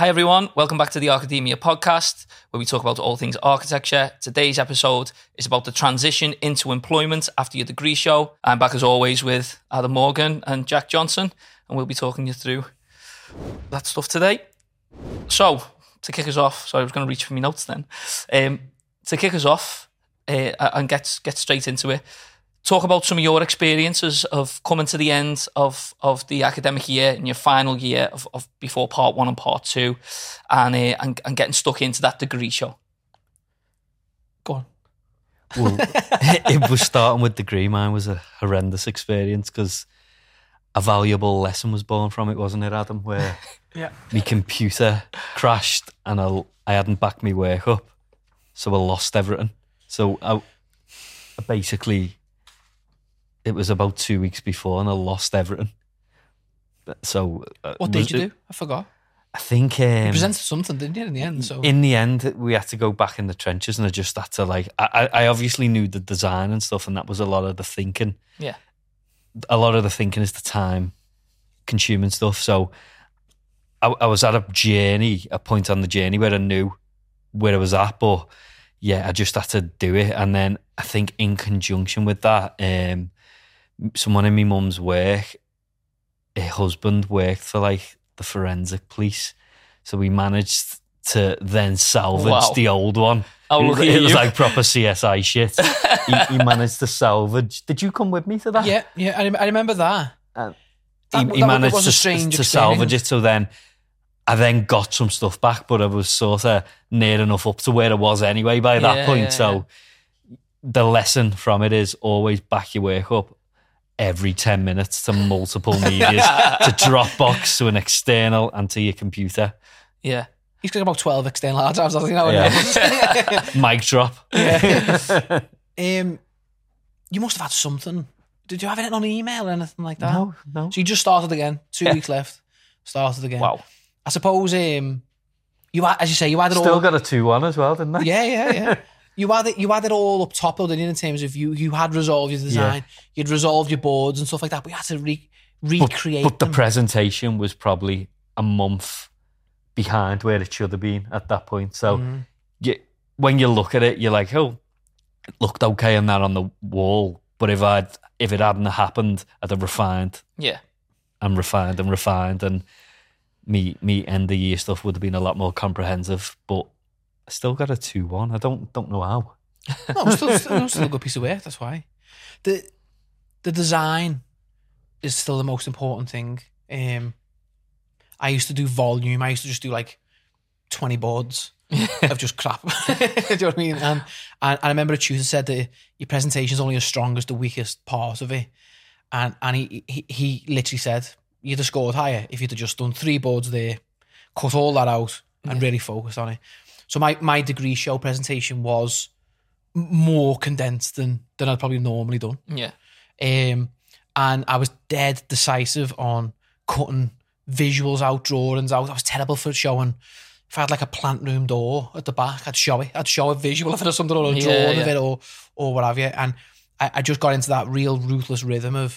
Hi everyone, welcome back to the Archidemia podcast, where we talk about all things architecture. Today's episode is about the transition into employment after your degree show. I'm back as always with Adam Morgan and Jack Johnson, and we'll be talking you through that stuff today. So, to kick us off, sorry, I was going to reach for my notes then. To kick us off and get straight into it, talk about some of your experiences of coming to the end of the academic year and your final year of before part one and part two, and getting stuck into that degree show. Go on. Well, it was starting with degree. Mine was a horrendous experience because a valuable lesson was born from it, wasn't it, Adam? Where my computer crashed and I hadn't backed my work up, so I lost everything. So I basically... It was about 2 weeks before and I lost everything. So what did you do? I forgot. I think... you presented something, didn't you, in the end? So in the end, we had to go back in the trenches and I just had to I obviously knew the design and stuff, and that was a lot of the thinking. Yeah. A lot of the thinking is the time consuming stuff. So I was at a point on the journey where I knew where I was at, but yeah, I just had to do it. And then I think in conjunction with that, someone in my mum's work, her husband worked for like the forensic police, so we managed to then salvage the old one. It was like proper CSI shit. he managed to salvage. Did you come with me to that? Yeah, I remember that. He managed to salvage it. So then I then got some stuff back, but I was sort of near enough up to where I was anyway by that point. So the lesson from it is always back your work up every 10 minutes to multiple medias, to Dropbox, to an external, and to your computer. Yeah. He's got about 12 external hard drives, I think. Yeah. Mic drop. Yeah. You must have had something. Did you have anything on email or anything like that? No. So you just started again, 2 weeks left, started again. Wow. I suppose, you had, as you say, you had it all... Still got a 2-1 as well, didn't I? Yeah. You had it all up top, though, didn't you, in terms of you had resolved your design, you'd resolved your boards and stuff like that, but you had to recreate But the them. presentation was probably a month behind where it should have been at that point. So when you look at it, you're like, oh, it looked okay and that on the wall, but if it hadn't happened, I'd have refined. Yeah. And refined, and me end of year stuff would have been a lot more comprehensive, but I still got a 2-1. I don't know how. No, still a good piece of work. That's why the design is still the most important thing. I used to do volume. I used to just do like 20 boards of just crap. Do you know what I mean? And I remember a tutor said that your presentation is only as strong as the weakest part of it. And he literally said you'd have scored higher if you'd have just done 3 boards there, cut all that out, and really focused on it. So my degree show presentation was more condensed than I'd probably normally done. Yeah. And I was dead decisive on cutting visuals out, drawings out. I was terrible for showing. If I had like a plant room door at the back, I'd show a visual of it or something, or a drawing of it or what have you. And I just got into that real ruthless rhythm of,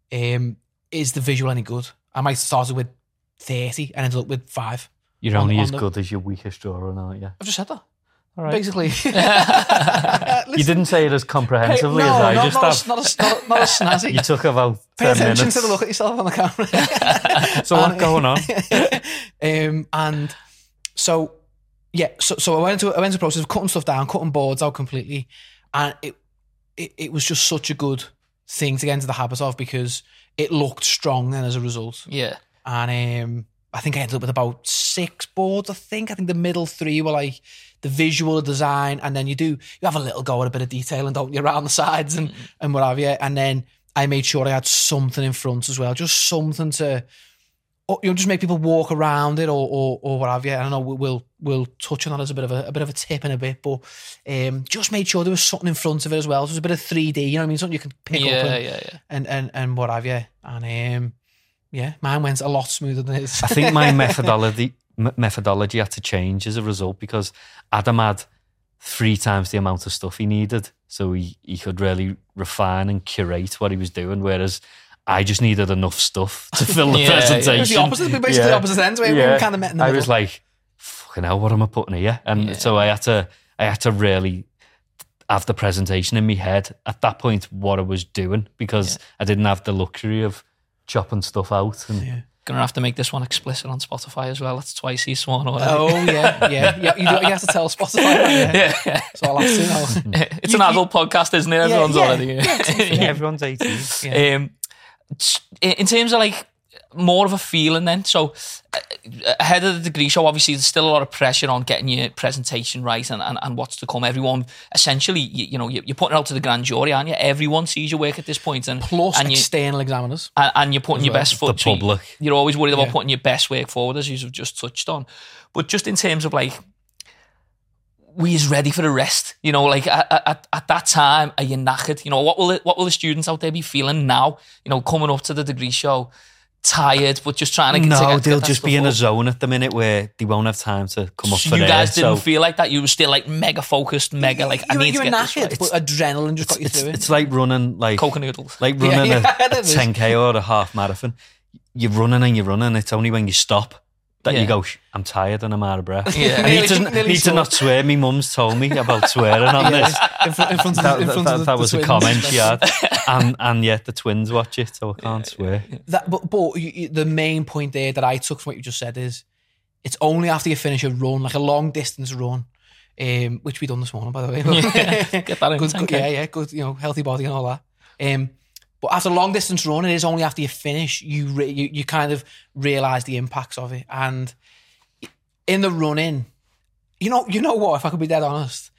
is the visual any good? I might have started with 30 and ended up with 5. You're only as good as your weakest drawer, aren't you? I've just said that. All right. Basically. You didn't say it as comprehensively as I just have. Not as snazzy. You took about 10 Pay attention minutes. to the look at yourself on the camera. There's a lot going on. And so I went into a process of cutting stuff down, cutting boards out completely, and it was just such a good thing to get into the habit of because it looked strong then as a result. Yeah. And I think I ended up with about 6 boards. I think the middle 3 were like the visual design, and then you have a little go at a bit of detailing, don't you, around the sides and what have you. And then I made sure I had something in front as well, just something to, just make people walk around it or what have you. I don't know. We'll touch on that as a bit of a tip in a bit, but just made sure there was something in front of it as well. So it was a bit of 3D, you know what I mean? Something you can pick up and what have you. And mine went a lot smoother than his. I think my methodology had to change as a result because Adam had 3 times the amount of stuff he needed, so he could really refine and curate what he was doing, whereas I just needed enough stuff to fill the presentation. It was the opposite, basically the opposite end. We kind of met in the middle. I was like, fucking hell, what am I putting here? And so I had to really have the presentation in my head at that point what I was doing, because I didn't have the luxury of chopping stuff out. And Gonna have to make this one explicit on Spotify as well. That's twice he's sworn already. Oh yeah. You have to tell Spotify. Yeah. So I'll have to know. It's an adult podcast, isn't it? Everyone's already. everyone's 18. In terms of like more of a feeling then, so ahead of the degree show, obviously there's still a lot of pressure on getting your presentation right and what's to come. Everyone, essentially, you're putting it out to the grand jury, aren't you? Everyone sees your work at this point, and plus external examiners, and you're putting your best foot. The public. You're always worried about putting your best work forward, as you've just touched on. But just in terms of like, we is ready for the rest, like at that time, are you knackered? What will the students out there be feeling now? Coming up to the degree show, tired, but just trying to get they'll just be in a zone at the minute where they won't have time to come up for you guys didn't feel like that? You were still like mega focused, mega like, I need to get knackered, this right. but adrenaline just got you through it. It's like running like Coke and noodles. Like running a 10k or a half marathon. You're running. It's only when you stop that you go, I'm tired and I'm out of breath. Yeah. I need to not swear. My mum's told me about swearing on this. That was a comment she had. And yet the twins watch it, so I can't swear. But the main point there that I took from what you just said is, it's only after you finish a run, like a long distance run, which we done this morning, by the way. Get that in. Good, good, healthy body and all that. But after a long distance run, it is only after you finish you kind of realise the impacts of it. And in the running, you know what? If I could be dead honest,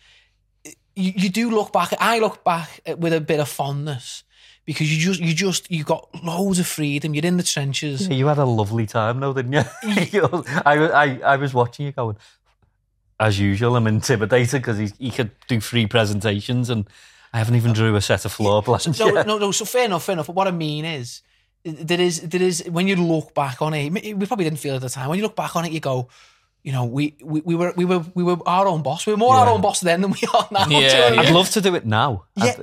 you do look back. I look back with a bit of fondness, because you got loads of freedom. You're in the trenches. Yeah, you had a lovely time, though, didn't you? I was watching you going, as usual, I'm intimidated because he could do 3 presentations and I haven't even drew a set of floor plans yet. No. So fair enough. But what I mean is, there is when you look back on it, we probably didn't feel it at the time. When you look back on it, you go, we were our own boss. We were more our own boss then than we are now. Yeah, I'd love to do it now.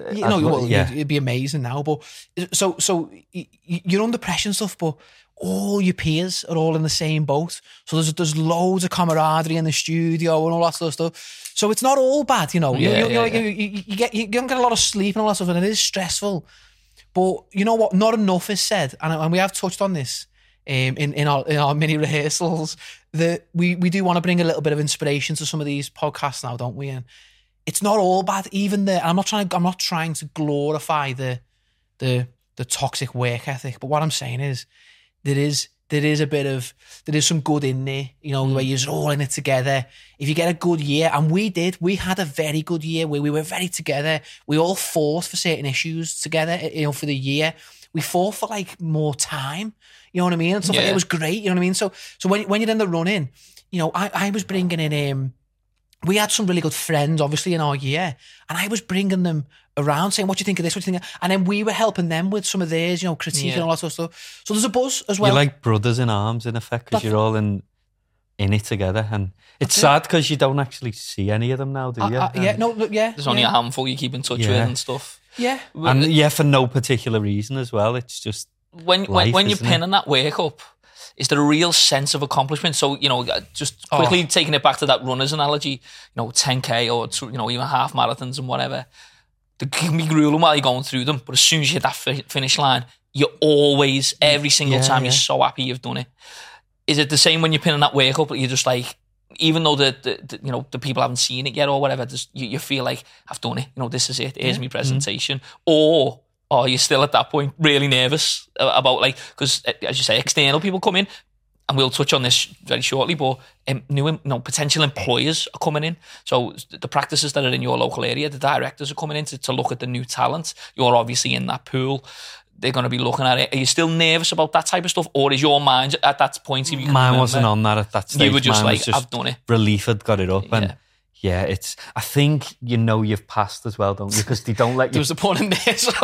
It'd be amazing now. But so you're under pressure and stuff, but all your peers are all in the same boat. So there's loads of camaraderie in the studio and all that sort of stuff. So it's not all bad, you don't get a lot of sleep and all that stuff, and it is stressful. But you know what? Not enough is said, and we have touched on this in our mini rehearsals, that we do want to bring a little bit of inspiration to some of these podcasts now, don't we? And it's not all bad. Even I'm not trying to glorify the toxic work ethic, but what I'm saying is there is some good in there, where you're all in it together. If you get a good year, and we had a very good year where we were very together. We all fought for certain issues together, for the year. We fought for like more time, you know what I mean? And stuff like that. It was great, you know what I mean? So when you're in the running, I was bringing in, we had some really good friends, obviously, in our year, and I was bringing them around saying, what do you think of this? What do you think of? And then we were helping them with some of theirs, critique and all that sort of stuff. So there's a buzz as well. You're like brothers in arms, in effect, because you're all in it together. And it's sad because you don't actually see any of them now, do you? There's only a handful you keep in touch with and stuff. Yeah. And for no particular reason as well. It's just when you're pinning that work up, is there a real sense of accomplishment? So, just quickly taking it back to that runner's analogy, 10K or, even half marathons and whatever, they can be grueling while you're going through them. But as soon as you hit that finish line, you're always, every single time, you're so happy you've done it. Is it the same when you're pinning that work up? You're just like, even though the people haven't seen it yet or whatever, you feel like, I've done it. This is it. Here's my presentation. Or are you still at that point really nervous about, like, because as you say, external people come in, and we'll touch on this very shortly, but new potential employers are coming in. So the practices that are in your local area, the directors are coming in to look at the new talent. You're obviously in that pool. They're going to be looking at it. Are you still nervous about that type of stuff, or is your mind at that point? If you Mine wasn't on that at that stage. You were just Mine like, I've done it. Relief had got it up, and it's. I think you've passed as well, don't you? Because they don't let you. There was a pun in there. So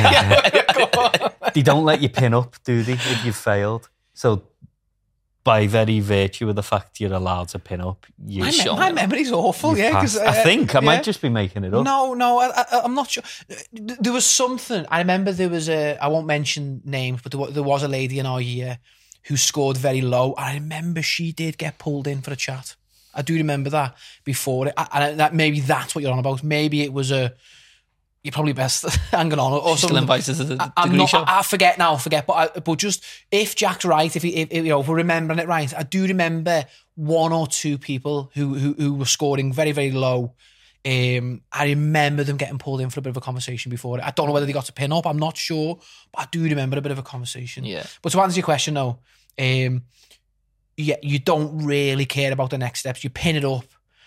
they don't let you pin up, do they? If you've failed, so by very virtue of the fact you're allowed to pin up, my memory's awful. Because I think I might just be making it up. No, I'm not sure. There was something. I remember there was I won't mention names, but there was a lady in our year who scored very low. I remember she did get pulled in for a chat. I do remember that before it. And that maybe that's what you're on about. Maybe it was you're probably best hanging on or Still something. invited to the I'm degree not, show. I forget now, but just if Jack's right, if we're remembering it right, I do remember one or two people who were scoring very, very low. I remember them getting pulled in for a bit of a conversation before it. I don't know whether they got to pin up. I'm not sure, but I do remember a bit of a conversation. Yeah. But to answer your question, though, you don't really care about the next steps. You pin it up.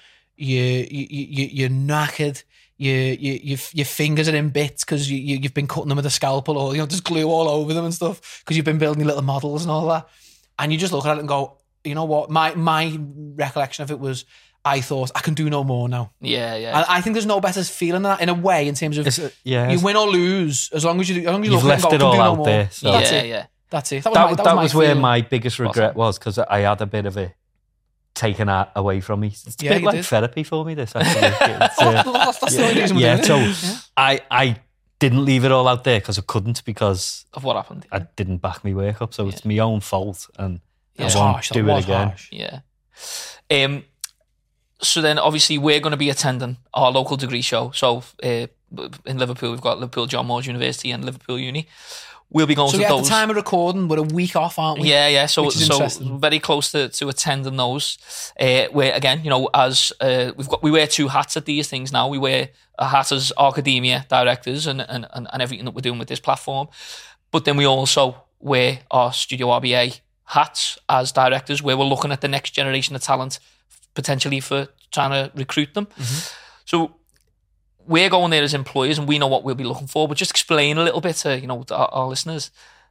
You're knackered. Your fingers are in bits because you've been cutting them with a scalpel, or there's glue all over them and stuff because you've been building your little models and all that. And you just look at it and go, you know what? My recollection of it was, I thought, I can do no more now. Yeah. And I think there's no better feeling than that in a way, in terms of you win or lose, as long as you look You've at left it and go, it all I can do no out more. there. So. That's it. That was where feeling. my biggest regret was, because I had a bit of it taken away from me. It's a bit like therapy for me, this, actually. That's the only reason we're doing it. So I didn't leave it all out there because I couldn't, because of what happened. I didn't back my work up. So it's my own fault, and I It's won't harsh. do it again. Harsh. Yeah. So then, obviously, we're going to be attending our local degree show. So in Liverpool, we've got Liverpool John Moores University and Liverpool Uni. We'll be going to those. At the time of recording, we're a week off, aren't we? Yeah. So interesting. very close to attending those. Where again, as we wear two hats at these things now. We wear a hat as academia directors and everything that we're doing with this platform, but then we also wear our Studio RBA hats as directors, where we're looking at the next generation of talent, potentially for trying to recruit them. Mm-hmm. So we're going there as employers, and we know what we'll be looking for. But just explain a little bit to our listeners,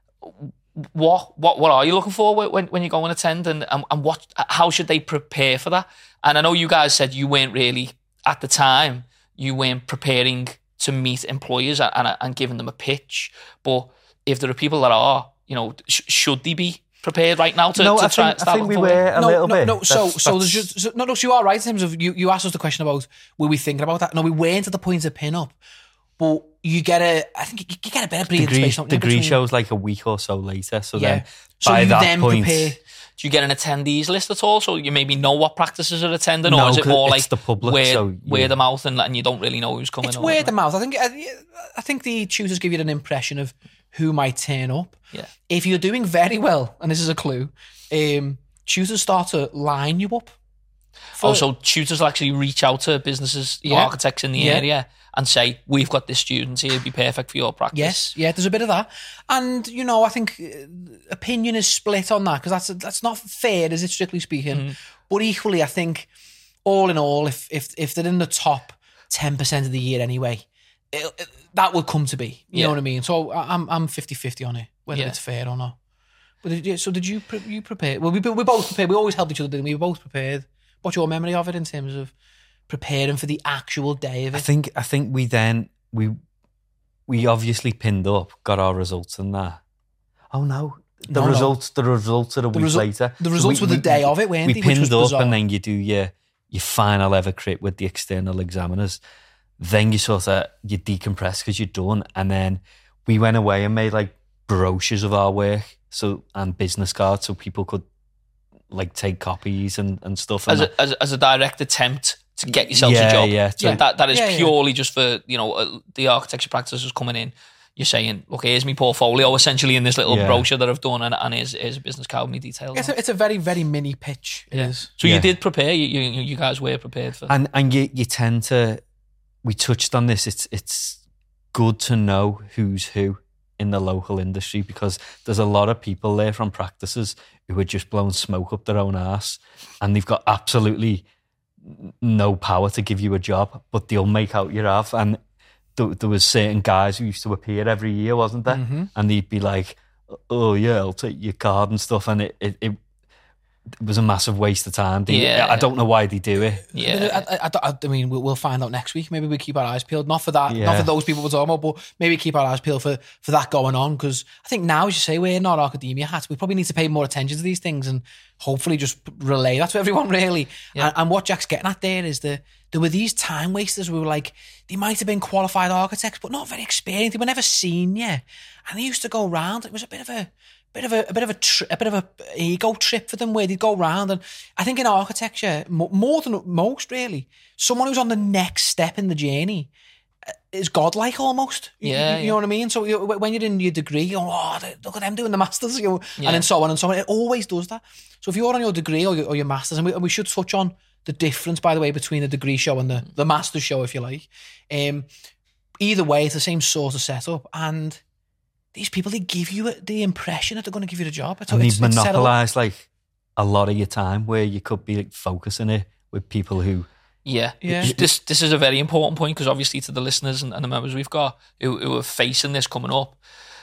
what are you looking for when you go and attend, and how should they prepare for that? And I know you guys said you weren't really, at the time, you weren't preparing to meet employers and giving them a pitch. But if there are people that are, should they be prepared right now to try? I think we were a little bit. So you are right in terms of you asked us the question about were we thinking about that? No, we weren't at the point of pin up, but you get a better breathing space. Degree shows like a week or so later. So then so by you that then point, prepare. Do you get an attendees list at all, so you maybe know what practices are attending, No, or is it more like the public, word of mouth and you don't really know who's coming? It's word of mouth. I think the tutors give you an impression of who might turn up. Yeah. If you're doing very well, and this is a clue, tutors start to line you up. So tutors will actually reach out to businesses, architects in the area, and say, we've got this student here, it'd be perfect for your practice. Yes, there's a bit of that. And, I think opinion is split on that, because that's not fair, is it, strictly speaking? Mm. But equally, I think, all in all, if they're in the top 10% of the year anyway, that will come to be. You know what I mean? So I'm 50-50 on it, whether it's fair or not. But so did you prepare? Well, we both prepared. We always helped each other, didn't we? We were both prepared. What's your memory of it in terms of preparing for the actual day of it? I think we obviously pinned up, got our results and that. Oh no. The results are a week later. The results were the day of it, weren't they? We pinned up, and then you do your final ever crit with the external examiners. Then you you decompress because you're done, and then we went away and made like brochures of our work, and business cards, so people could like take copies and stuff. As a direct attempt to get yourselves a job. Yeah. So that is purely just for the architecture practices coming in. You're saying, look, here's my portfolio, essentially, in this little brochure that I've done, and here's a business card with me details. It's a very, very mini pitch. It is. So you did prepare. You guys were prepared for. And you tend to. We touched on this. It's good to know who's who in the local industry, because there's a lot of people there from practices who are just blowing smoke up their own arse, and they've got absolutely no power to give you a job, but they'll make out you have. And there was certain guys who used to appear every year, wasn't there? Mm-hmm. And they'd be like, "Oh yeah, I'll take your card and stuff," and it was a massive waste of time. I don't know why they do it. Yeah, I mean, we'll find out next week. Maybe we keep our eyes peeled. Not for that, not for those people we're talking about, but maybe keep our eyes peeled for that going on. Because I think now, as you say, we're not academia hats. We probably need to pay more attention to these things and hopefully just relay that to everyone, really. Yeah. And what Jack's getting at there is there were these time wasters. We were like, they might have been qualified architects, but not very experienced. They were never senior, and they used to go around. It was a bit of a bit of a ego trip for them where they'd go round. And I think in architecture, more than most really, someone who's on the next step in the journey is godlike almost. You know what I mean? So when you're in your degree, you go, oh, look at them doing the masters, and then so on and so on. It always does that. So if you're on your degree or your masters, and we should touch on the difference, by the way, between the degree show and the master's show, if you like. Either way, it's the same sort of setup, and these people, they give you the impression that they're going to give you the job. And they've monopolised like a lot of your time where you could be like focusing it with people who... Yeah. This is a very important point, because obviously to the listeners and the members we've got who are facing this coming up,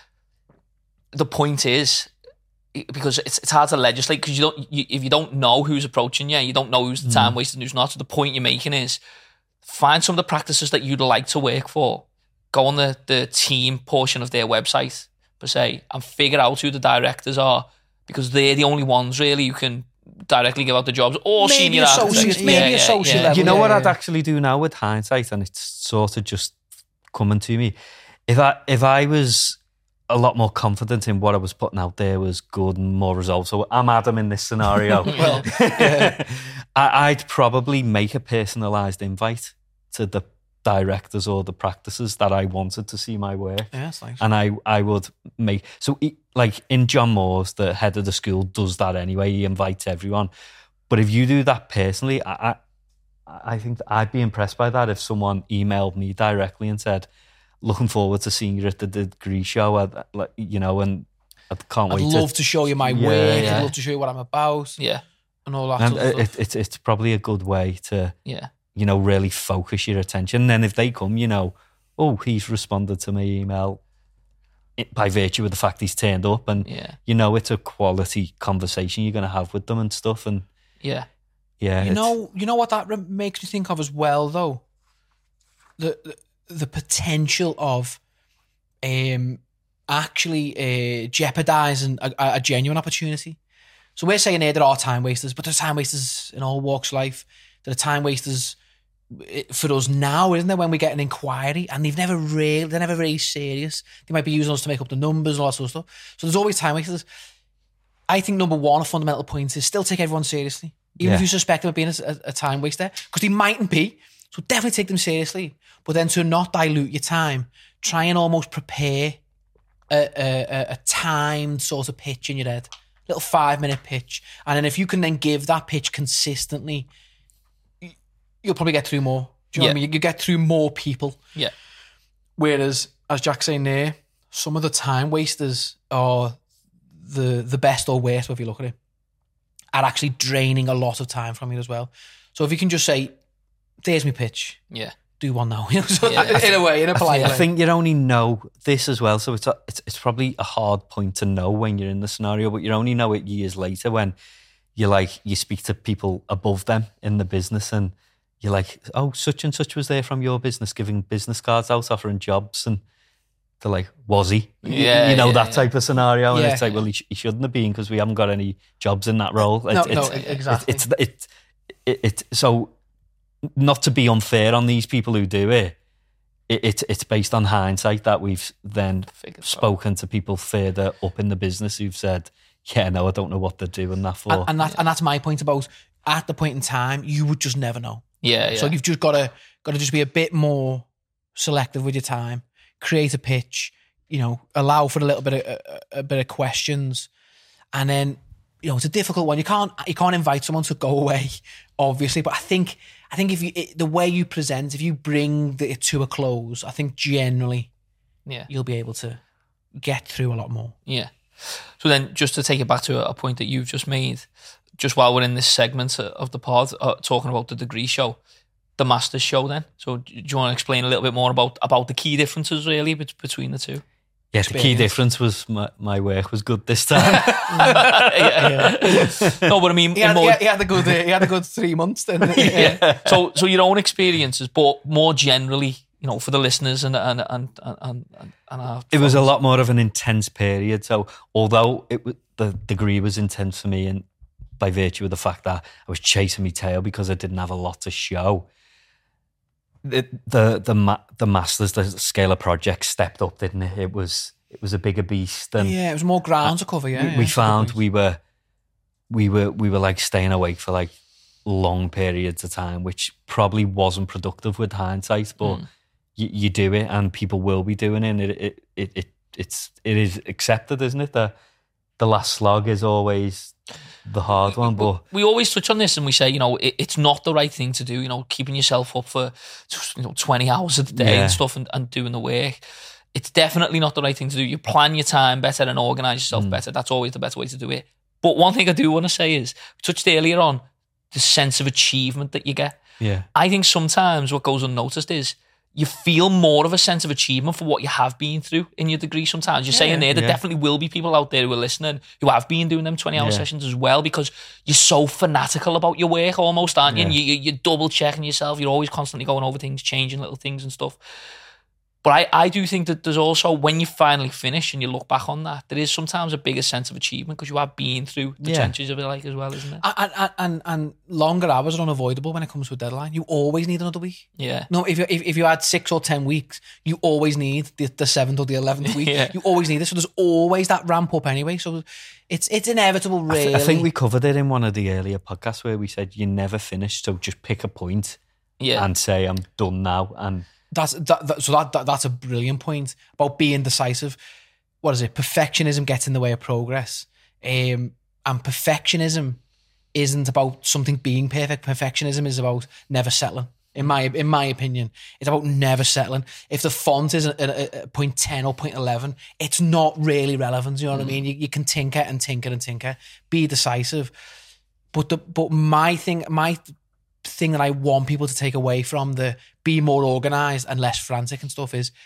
the point is, because it's hard to legislate, because if you don't know who's approaching you, you don't know who's the time waster and who's not. So the point you're making is, find some of the practices that you'd like to work for, go on the team portion of their website per se, and figure out who the directors are, because they're the only ones really who can directly give out the jobs, or maybe senior architects. Maybe associate level. You know what I'd actually do now with hindsight, and it's sort of just coming to me. If I was a lot more confident in what I was putting out there was good and more resolved. So I'm Adam in this scenario. Well, I'd probably make a personalised invite to the directors or the practices that I wanted to see my work. Yeah, that's nice. And I would make... So like in John Moore's, the head of the school does that anyway. He invites everyone. But if you do that personally, I think I'd be impressed by that if someone emailed me directly and said, looking forward to seeing you at the degree show, and I can't wait. I'd love to show you my work. I'd love to show you what I'm about. Yeah. And all that and sort of stuff. It's probably a good way to really focus your attention. And then if they come, he's responded to my email by virtue of the fact he's turned up, and it's a quality conversation you're going to have with them and stuff. And yeah. You know what that makes me think of as well, though? The potential of actually jeopardising a genuine opportunity. So we're saying here there are time wasters, but there's time wasters in all walks of life. There are time wasters for us now, isn't there, when we get an inquiry and they're never very serious. They might be using us to make up the numbers and all that sort of stuff. So there's always time wasters. I think number one, a fundamental point is still take everyone seriously. Even if you suspect them of being a time waster, because they mightn't be. So definitely take them seriously. But then to not dilute your time, try and almost prepare a timed sort of pitch in your head. Little 5-minute pitch. And then if you can then give that pitch consistently, you'll probably get through more. Do you know what I mean? You get through more people. Yeah. Whereas, as Jack's saying there, some of the time wasters are the best or worst, if you look at it, are actually draining a lot of time from you as well. So if you can just say, there's my pitch. Yeah. Do one now. In a polite way. I think you only know this as well. So it's probably a hard point to know when you're in the scenario, but you only know it years later when you speak to people above them in the business, and you're like, oh, such and such was there from your business giving business cards out, offering jobs, and they're like, was he? That type of scenario. And it's like, well, he shouldn't have been, because we haven't got any jobs in that role. Exactly. So not to be unfair on these people who do it, it's based on hindsight that we've then spoken to people further up in the business who've said, I don't know what they're doing that for. And that's my point about, at the point in time, you would just never know. Yeah. So you've just got to just be a bit more selective with your time, create a pitch, allow for a little bit of questions, and then it's a difficult one. You can't invite someone to go away, obviously, but I think if the way you present, if you bring it to a close, I think generally, you'll be able to get through a lot more. Yeah. So then, just to take it back to a point that you've just made, just while we're in this segment of the pod, talking about the degree show, the master's show then. So do you want to explain a little bit more about the key differences really between the two? Yeah, the key difference was my work was good this time. No, but I mean, he had a good 3 months then. Yeah. So your own experiences, but more generally, for the listeners and our it was a lot more of an intense period. So although the degree was intense for me, and by virtue of the fact that I was chasing my tail because I didn't have a lot to show, the masters, the scale of projects stepped up, didn't it? It was it was a bigger beast. And it was more ground to cover. we found we were like staying awake for like long periods of time, which probably wasn't productive with hindsight, but you do it, and people will be doing it. And it is accepted, isn't it? That the last slog is always the hard one. But we always touch on this, and we say, it's not the right thing to do. Keeping yourself up for 20 hours a day and stuff, and doing the work. It's definitely not the right thing to do. You plan your time better and organise yourself better. That's always the best way to do it. But one thing I do want to say is, we touched earlier on the sense of achievement that you get. Yeah. I think sometimes what goes unnoticed is you feel more of a sense of achievement for what you have been through in your degree sometimes. You're saying there definitely will be people out there who are listening who have been doing them 20-hour sessions as well, because you're so fanatical about your work almost, aren't you? And you're double checking yourself. You're always constantly going over things, changing little things and stuff. But I do think that there's also, when you finally finish and you look back on that, there is sometimes a bigger sense of achievement because you have been through the trenches of it, like, as well, isn't it? And longer hours are unavoidable when it comes to a deadline. You always need another week. Yeah. No, if you had 6 or 10 weeks, you always need the 7th or the 11th week. You always need it. So there's always that ramp up anyway. So it's inevitable, really. I think we covered it in one of the earlier podcasts where we said you never finish, so just pick a point and say, I'm done now. And that's a brilliant point about being decisive. What is it? Perfectionism gets in the way of progress, and perfectionism isn't about something being perfect. Perfectionism is about never settling. In my opinion, it's about never settling. If the font is at point 10 or point 11, it's not really relevant. You know what I mean? You can tinker and tinker and tinker. Be decisive, but my thing that I want people to take away from the be more organised and less frantic and stuff is,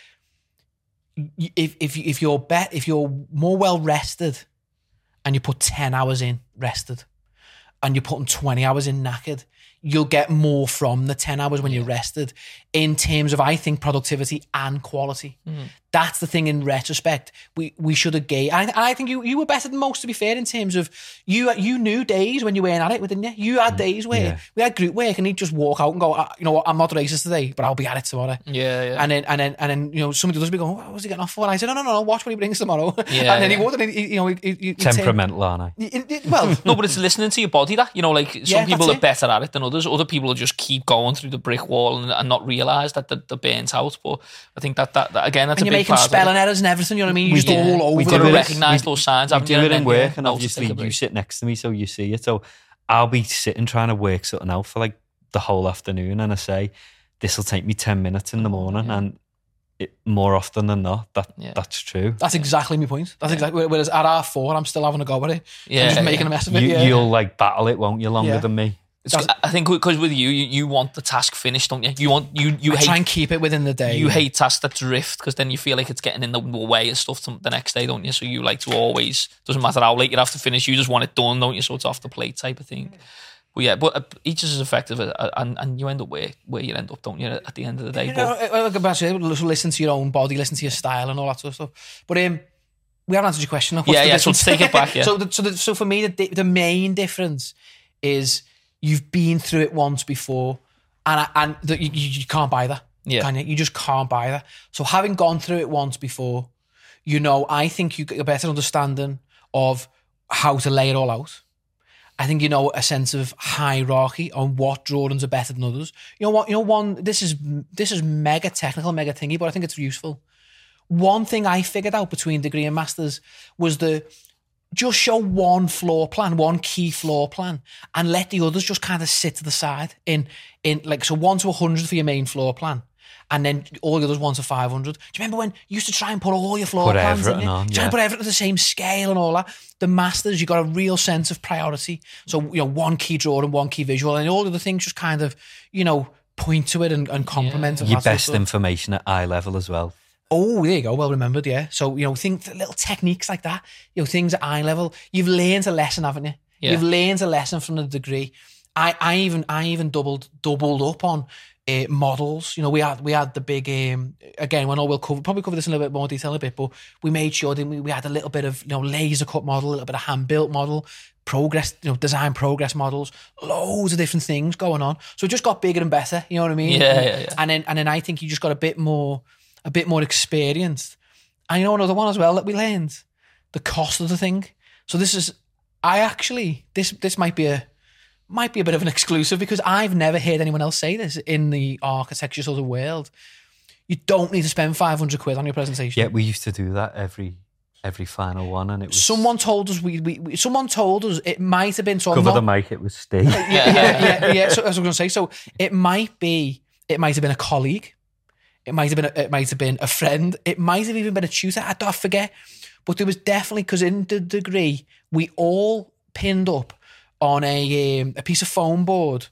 if you're more well rested and you put 10 hours in rested and you're putting 20 hours in knackered, you'll get more from the 10 hours when you're rested in terms of, I think, productivity and quality. That's the thing. In retrospect, we should have gauged. I think you were better than most, to be fair, in terms of you knew days when you weren't at it, didn't you? You had days where we had group work and he'd just walk out and go, you know what, I'm not racist today, but I'll be at it tomorrow. Yeah. And then somebody does be going, what was he getting off for? And I said, no, watch what he brings tomorrow. And then he would, and he temperamental, aren't I? Well, no, but it's listening to your body. That some people are better at it than others. Other people will just keep going through the brick wall and not realise that they're burnt out. But I think that again, that's a big part. Making spelling errors and everything, you know what I mean? You're just all over. We've got to recognise those signs. We do it in work, and obviously you sit next to me, so you see it. So I'll be sitting trying to work something out for like the whole afternoon, and I say, this will take me 10 minutes in the morning, and more often than not, that's true. That's exactly my point. That's exactly. Whereas at R4, I'm still having a go at it. I'm just making a mess of it. You'll like battle it, won't you? Longer than me. I think because with you want the task finished, don't you? You try and keep it within the day. You hate tasks that drift because then you feel like it's getting in the way of stuff the next day, don't you? So you like to always, doesn't matter how late you have to finish, you just want it done, don't you? So it's off the plate type of thing. But each is as effective, and you end up where you end up, don't you? At the end of the day, listen to your own body, listen to your style, and all that sort of stuff. But we haven't answered your question. So let's take it back. Yeah. So for me, the main difference is, you've been through it once before, and you can't buy that. Can you? You just can't buy that. So having gone through it once before, I think you get a better understanding of how to lay it all out. I think a sense of hierarchy on what drawings are better than others. This is mega technical, mega thingy, but I think it's useful. One thing I figured out between degree and masters was just show one floor plan, one key floor plan, and let the others just kind of sit to the side in 1 to 100 for your main floor plan, and then all the others 1 to 500. Do you remember when you used to try and put all your floor plans in? Try and put everything at the same scale and all that. The masters, you got a real sense of priority. So one key drawing, one key visual, and all the other things just kind of point to it and complement. Your best information at eye level as well. Oh, there you go. Well remembered, yeah. So, think little techniques like that, things at eye level. You've learned a lesson, haven't you? Yeah. You've learned a lesson from the degree. I even doubled up on models. We had the big, again, we'll probably cover this in a little bit more detail in a bit, but we made sure that we had a little bit of, laser cut model, a little bit of hand built model, progress, design progress models, loads of different things going on. So it just got bigger and better, you know what I mean? Yeah. And then I think you just got a bit more experienced, And you know another one as well that we learned? The cost of the thing. So this might be a bit of an exclusive because I've never heard anyone else say this in the architecture sort of world. You don't need to spend 500 quid on your presentation. Yeah, we used to do that every final one, and it was someone told us someone told us it might have been sort of cover the mic. It was Steve. yeah. So as I was going to say, so it might have been a colleague, it might have been a friend, it might have even been a tutor. I don't forget, but there was definitely, because in the degree we all pinned up on a piece of foam board.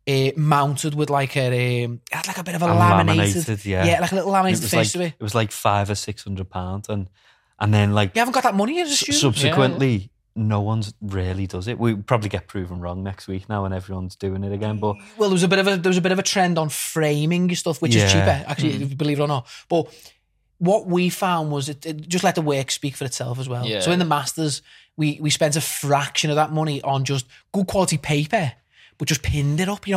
Mounted with like a bit of a laminated, like a little laminated face to it. It was like £500 or £600, and then like you haven't got that money as a student. Subsequently, no one's really does it. We probably get proven wrong next week now, and everyone's doing it again. But well, there was a bit of a trend on framing your stuff, which is cheaper, actually, believe it or not. But what we found was it just let the work speak for itself as well. Yeah. So in the masters, we spent a fraction of that money on just good quality paper. But just pinned it up,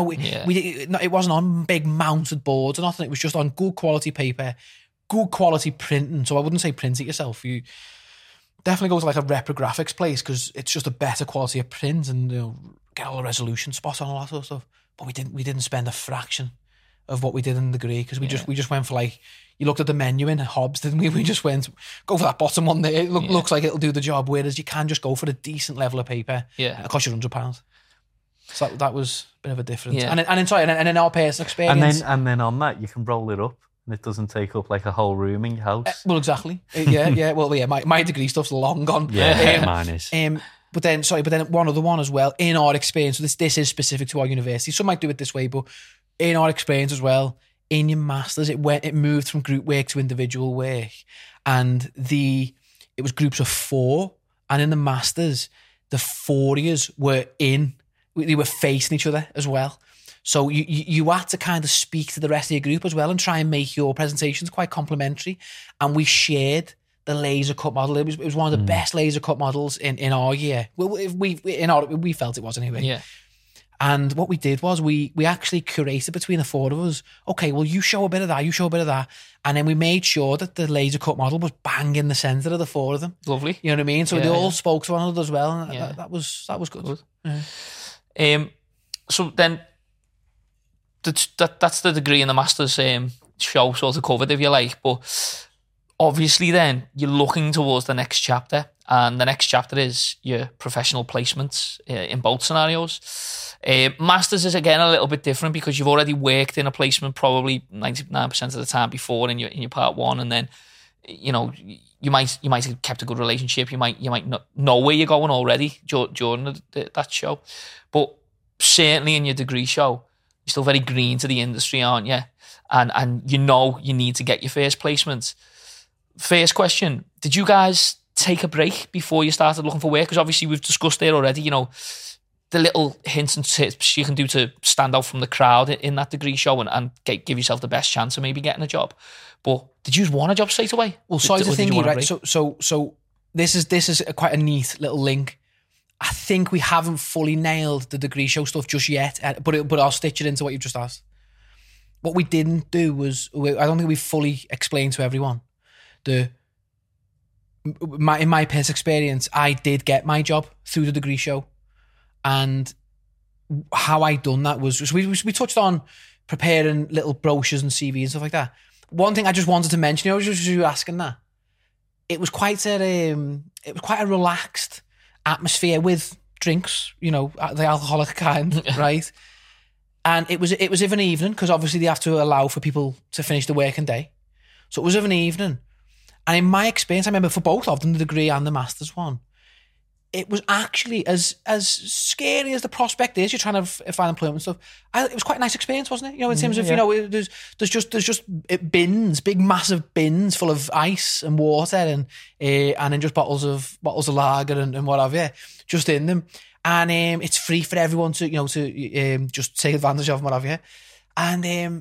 it wasn't on big mounted boards or nothing. It was just on good quality paper, good quality printing. So I wouldn't say print it yourself. You definitely go to like a reprographics place because it's just a better quality of print and get all the resolution spot on, all that sort of stuff. But we didn't spend a fraction of what we did in the degree because we just went for like, you looked at the menu in Hobbs, didn't we? We just went, go for that bottom one there. It looks like it'll do the job. Whereas you can just go for a decent level of paper. Yeah, it costs you £100. So that was a bit of a difference. Yeah. And in our personal experience. And then on that, you can roll it up and it doesn't take up like a whole room in your house. Well, exactly. Yeah. Well, yeah, my degree stuff's long gone. Yeah, mine is. But then one other one as well, in our experience, so this is specific to our university. Some might do it this way, but in our experience as well, in your masters, it moved from group work to individual work. And it was groups of 4. And in the masters, the 4-years they were facing each other as well. So you had to kind of speak to the rest of your group as well and try and make your presentations quite complimentary. And we shared the laser cut model. It was one of the best laser cut models in our year. We felt it was anyway. Yeah. And what we did was we actually curated between the 4 of us. Okay, well, you show a bit of that, you show a bit of that. And then we made sure that the laser cut model was bang in the centre of the 4 of them. Lovely. You know what I mean? So they all spoke to one another as well. And that was good. Yeah. So then that's the degree in the masters show sort of covered, if you like, but obviously then you're looking towards the next chapter, and the next chapter is your professional placements in both scenarios. Masters is again a little bit different because you've already worked in a placement probably 99% of the time before in your part 1, and then you might have kept a good relationship. You might not know where you're going already during that show, but certainly in your degree show, you're still very green to the industry, aren't you? And you need to get your first placement. First question: did you guys take a break before you started looking for work? Because obviously we've discussed there already. The little hints and tips you can do to stand out from the crowd in that degree show and give yourself the best chance of maybe getting a job. But did you want a job straight away? Well, so the thing, right? So this is quite a neat little link. I think we haven't fully nailed the degree show stuff just yet, but I'll stitch it into what you've just asked. What we didn't do was, I don't think we fully explained to everyone in my personal experience, I did get my job through the degree show. And how I done that was we touched on preparing little brochures and CVs and stuff like that. One thing I just wanted to mention, just you asking that, it was quite a relaxed atmosphere with drinks, the alcoholic kind, right? And it was of an evening because obviously they have to allow for people to finish the working day. So it was of an evening, and in my experience, I remember for both of them, the degree and the masters one, it was actually as scary as the prospect is. You're trying to find employment and stuff. It was quite a nice experience, wasn't it? In terms of there's just bins, big massive bins full of ice and water, and then just bottles of lager and whatever, just in them, and it's free for everyone to just take advantage of and whatever. And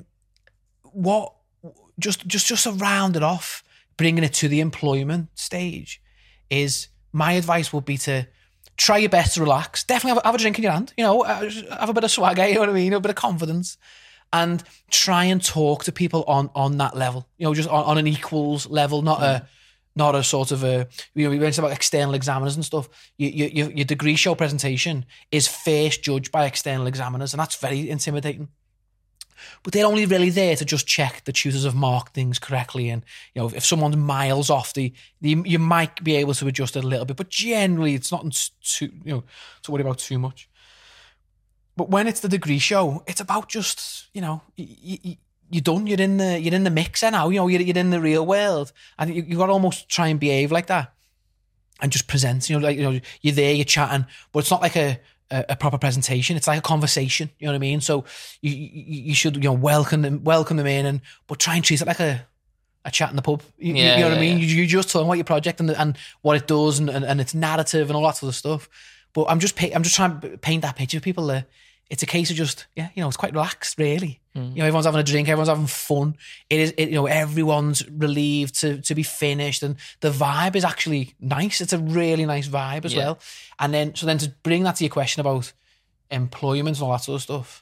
just to round it off, bringing it to the employment stage is. My advice would be to try your best to relax. Definitely have a drink in your hand, have a bit of swagger, you know what I mean, a bit of confidence, and try and talk to people on that level, just on an equals level, not not a sort of a, we mentioned about external examiners and stuff. Your degree show presentation is first judged by external examiners, and that's very intimidating. But they're only really there to just check the tutors have marked things correctly, and if someone's miles off, you might be able to adjust it a little bit, but generally it's not to worry about too much. But when it's the degree show, it's about just you're done. You're in the mixer now. You're in the real world, and you got to almost try and behave like that, and just present. You're there, you're chatting, but it's not like a proper presentation. It's like a conversation. You know what I mean? So you should welcome them in, but try and treat it like a chat in the pub. You know what I mean? You just tell them about your project and what it does and its narrative and all that sort of stuff. But I'm just trying to paint that picture of people there. It's a case of just, it's quite relaxed, really. Everyone's having a drink, everyone's having fun. Everyone's relieved to be finished, and the vibe is actually nice. It's a really nice vibe as well. And then to bring that to your question about employment and all that sort of stuff,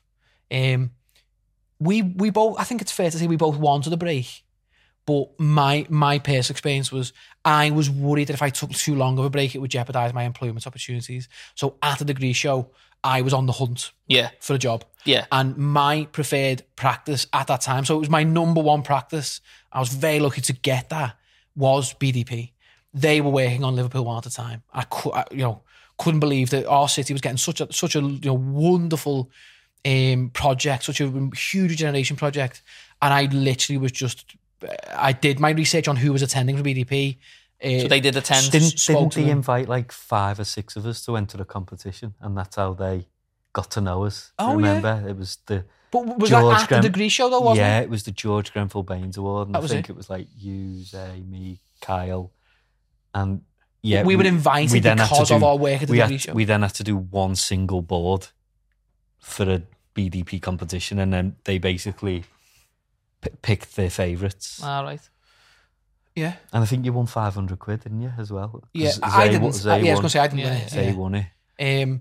we both, I think it's fair to say we both wanted a break. But my personal experience was I was worried that if I took too long of a break, it would jeopardise my employment opportunities. So at the degree show, I was on the hunt for a job. Yeah. And my preferred practice at that time, so it was my number one practice, I was very lucky to get that, was BDP. They were working on Liverpool One at the time. I couldn't believe that our city was getting such a wonderful project, such a huge regeneration project. And I literally was just... I did my research on who was attending for BDP. So they did attend. Didn't they invite like 5 or 6 of us to enter the competition, and that's how they got to know us? Oh, remember? It was the... But was that at the degree show though, wasn't it? Yeah, it was the George Grenfell Baines Award, and I think it was like you, Zay, me, Kyle, and we were invited because of our work at the degree show. We then had to do one single board for a BDP competition, and then they basically picked their favourites. All right. Yeah. And I think you won 500 quid, didn't you, as well? Yeah, I didn't. I was going to say I didn't win it. Zay won it.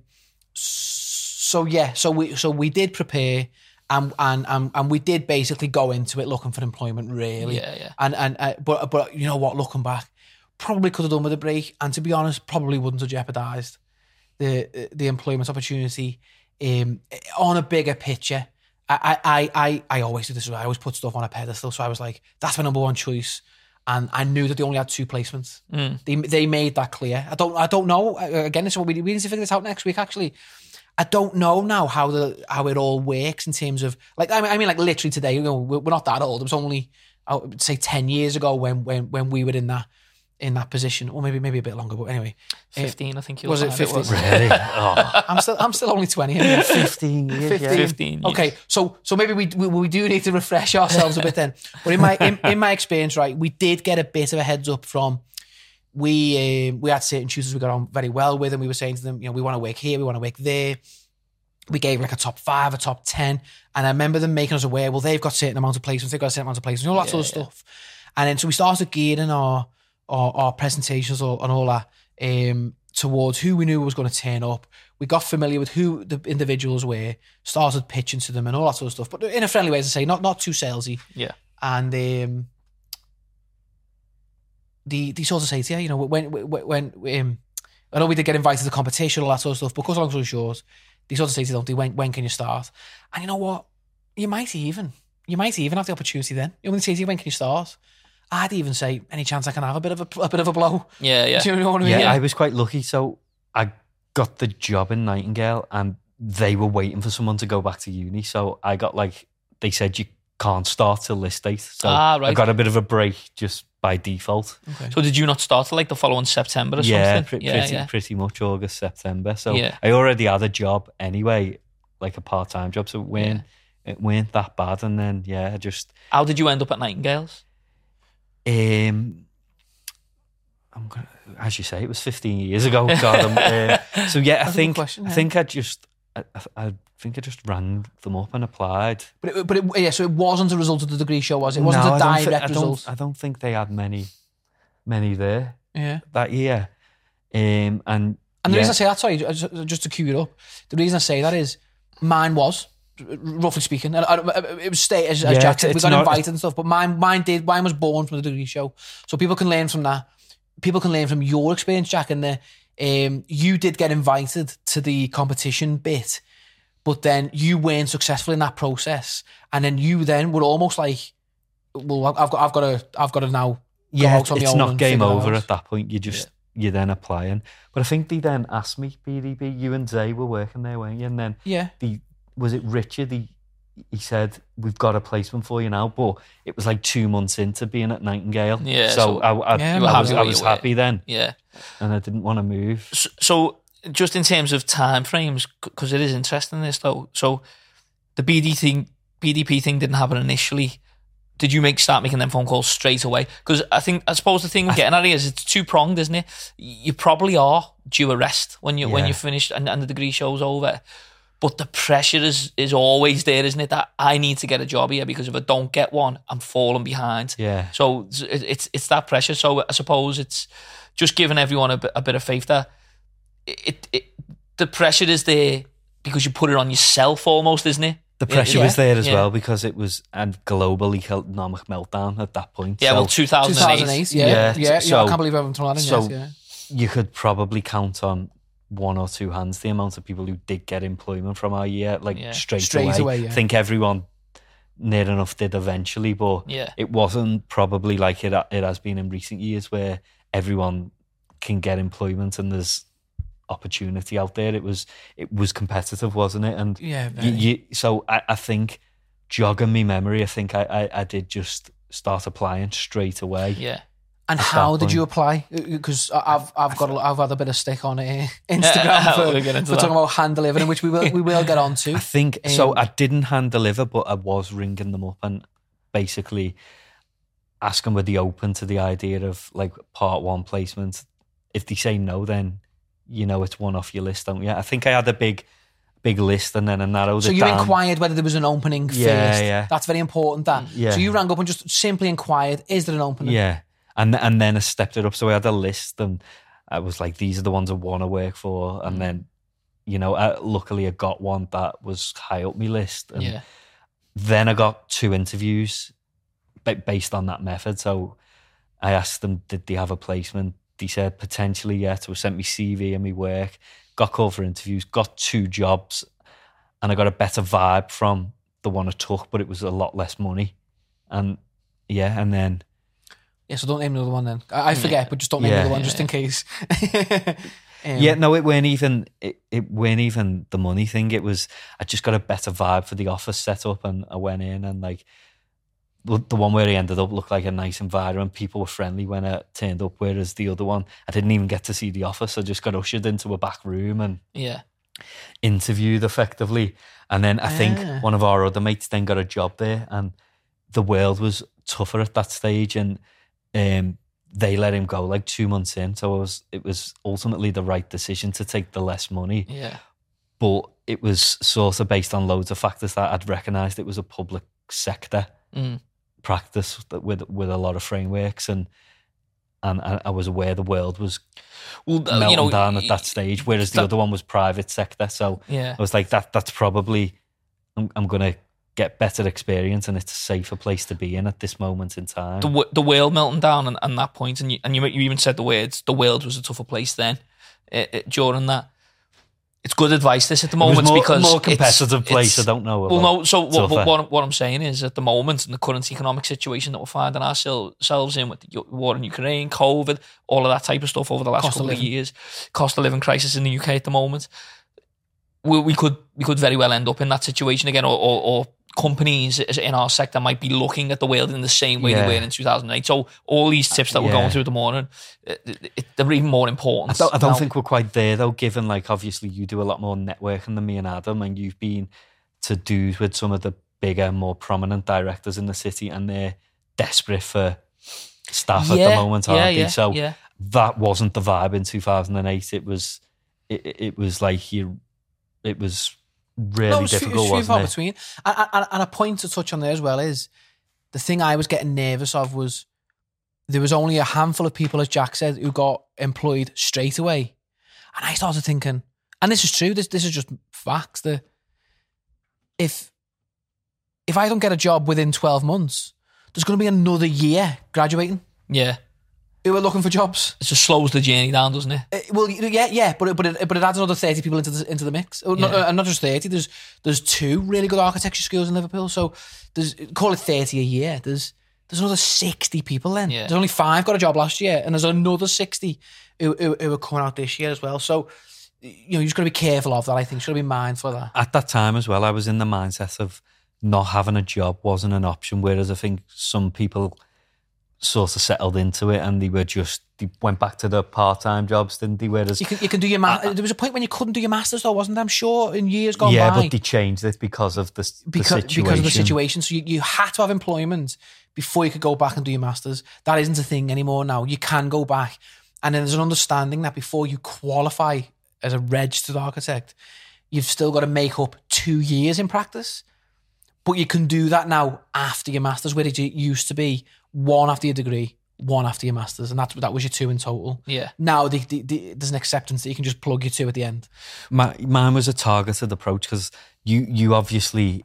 So we did prepare, and we did basically go into it looking for employment, really. Yeah. But you know what? Looking back, probably could have done with a break, and to be honest, probably wouldn't have jeopardised the employment opportunity. On a bigger picture, I always do this. I always put stuff on a pedestal. So I was like, that's my number one choice. And I knew that they only had 2 placements. They made that clear. I don't know. Again, this is what we need to figure this out next week. Actually, I don't know now how it all works in terms of like I mean like literally today. We're not that old. It was only I would say 10 years ago when we were in that position, or maybe a bit longer. But anyway, 15. I think was it 15? Really? Oh. I'm still only 20. 15 years. 15 years. Okay, so maybe we do need to refresh ourselves a bit then. But in my experience, right, we did get a bit of a heads up from we had certain tutors we got on very well with, and we were saying to them, we want to work here, we want to work there. We gave like a top 5, a top 10, and I remember them making us aware. Well, they've got certain amounts of placements, they've got a certain amount of placements, all that sort of stuff. And then so we started gearing our presentations and all that towards who we knew was going to turn up. We got familiar with who the individuals were, started pitching to them and all that sort of stuff, but in a friendly way, as I say, not too salesy. Yeah. And the sort of say to you, when I know we did get invited to the competition, all that sort of stuff, but cut a long story short, they sort of say to them, when can you start? And you know what? You might even have the opportunity then. When they say to you, when can you start? I'd even say, any chance I can have a bit of a blow? Yeah. Do you know what I mean? Yeah, I was quite lucky. So I got the job in Nightingale, and they were waiting for someone to go back to uni. So I got they said you can't start till this date. So right. I got a bit of a break just by default. Okay. So did you not start till the following September or something? Pretty much August, September. So Yeah. I already had a job anyway, like a part-time job. So it weren't that bad. And then, I just... How did you end up at Nightingales? I'm gonna, as you say, it was 15 years ago. God, I think I just rang them up and applied. So it wasn't a result of the degree show, was it? It wasn't a direct result. I don't think they had many there. Yeah. That year. And the reason I say that, sorry, just to cue it up, the reason I say that is mine was, roughly speaking, and it was stated as Jack said, we got invited and stuff, but mine was born from the degree show, so people can learn from that. people can learn from your experience, Jack, and you did get invited to the competition bit, but then you weren't successful in that process, and then you then were almost like, well, I've got to now. Yeah, it's not game over at that point. You're then applying. But I think they then asked me, BDP, you and Zay were working there, weren't you? And then was it Richard? He said, we've got a placement for you now, but it was like 2 months into being at Nightingale. Yeah. So I was happy then. Yeah. And I didn't want to move. So just in terms of time frames, because it is interesting this though. So the BDP thing didn't happen initially. Did you start making them phone calls straight away? Because I suppose the thing we're getting at is it's two-pronged, isn't it? You probably are due a rest when you finish and the degree show's over. But the pressure is always there, isn't it? That I need to get a job here because if I don't get one, I'm falling behind. Yeah. So it's that pressure. So I suppose it's just giving everyone a bit of faith that the pressure is there because you put it on yourself almost, isn't it? The pressure was there as well because it was a global economic meltdown at that point. Yeah, so, 2008. Yeah. So, I can't believe I haven't thrown that in. So you could probably count on one or two hands the amount of people who did get employment from our year, straight away. Yeah. I think everyone near enough did eventually, but it wasn't probably like it has been in recent years where everyone can get employment and there's opportunity out there. It was competitive, wasn't it? And so I think, jogging me memory, I think I did just start applying straight away. Yeah. And how did you apply? Because I've had a bit of stick on Instagram for talking about hand delivering, which we will get on to. I think so. I didn't hand deliver, but I was ringing them up and basically asking were they open to the idea of like part one placement. If they say no, then it's one off your list, don't you? I think I had a big list and then I narrowed it down. So you inquired whether there was an opening first. Yeah. That's very important. So you rang up and just simply inquired, is there an opening? Yeah. And then I stepped it up. So I had a list and I was like, these are the ones I want to work for. And then, luckily I got one that was high up my list. And then I got 2 interviews based on that method. So I asked them, did they have a placement? They said potentially, yeah. So I sent me CV and my work, got called for interviews, got 2 jobs, and I got a better vibe from the one I took, but it was a lot less money. And then... Yeah, so don't name another one then. I forget, but just don't name another one just in case. No, it weren't even the money thing. It was, I just got a better vibe for the office set up and I went in and like, the one where I ended up looked like a nice environment. People were friendly when I turned up, whereas the other one, I didn't even get to see the office. I just got ushered into a back room and interviewed effectively. And then I think one of our other mates then got a job there and the world was tougher at that stage and they let him go like 2 months in. So it was ultimately the right decision to take the less money. Yeah. But it was sort of based on loads of factors that I'd recognised it was a public sector practice with a lot of frameworks and I was aware the world was melting down at that stage, whereas the other one was private sector. So I was like, that's probably, I'm going to get better experience and it's a safer place to be in at this moment in time. The world melting down and that point, and you even said the words, the world was a tougher place then during that. It's good advice this at the moment because more competitive place. I don't know. Well, no. So what I'm saying is at the moment in the current economic situation that we're finding ourselves in with the war in Ukraine, COVID, all of that type of stuff over the last couple of years, cost of living crisis in the UK at the moment, we could very well end up in that situation again, or companies in our sector might be looking at the world in the same way they were in 2008. So all these tips that we're going through at the moment, they're even more important. I don't think we're quite there though, given like obviously you do a lot more networking than me and Adam, and you've been to do with some of the bigger, more prominent directors in the city, and they're desperate for staff at the moment, aren't they? So that wasn't the vibe in 2008. It was like it was really difficult, wasn't it? Between. And a point to touch on there as well is the thing I was getting nervous of was there was only a handful of people, as Jack said, who got employed straight away. And I started thinking, and this is true, this is just facts, that if I don't get a job within 12 months, there's going to be another year graduating. Yeah. who are looking for jobs. It just slows the journey down, doesn't it? Well, yeah, but it adds another 30 people into the mix. Not just 30. There's 2 really good architecture schools in Liverpool, so call it 30 a year. There's another 60 people then. Yeah. There's only 5 got a job last year, and there's another 60 who are coming out this year as well. So you just got to be careful of that. I think you should be mindful of that. At that time as well, I was in the mindset of not having a job wasn't an option, whereas I think some people sort of settled into it and they went back to their part-time jobs, didn't they? Whereas you can do your there was a point when you couldn't do your masters though, wasn't there? I'm sure in years gone by. Yeah, but they changed it because of the situation. Because of the situation. So you had to have employment before you could go back and do your masters. That isn't a thing anymore now. You can go back, and then there's an understanding that before you qualify as a registered architect, you've still got to make up 2 years in practice. But you can do that now after your masters, where it used to be 1 after your degree, 1 after your masters, and that was your 2 in total. Yeah. Now there's an acceptance that you can just plug your 2 at the end. Mine was a targeted approach because you obviously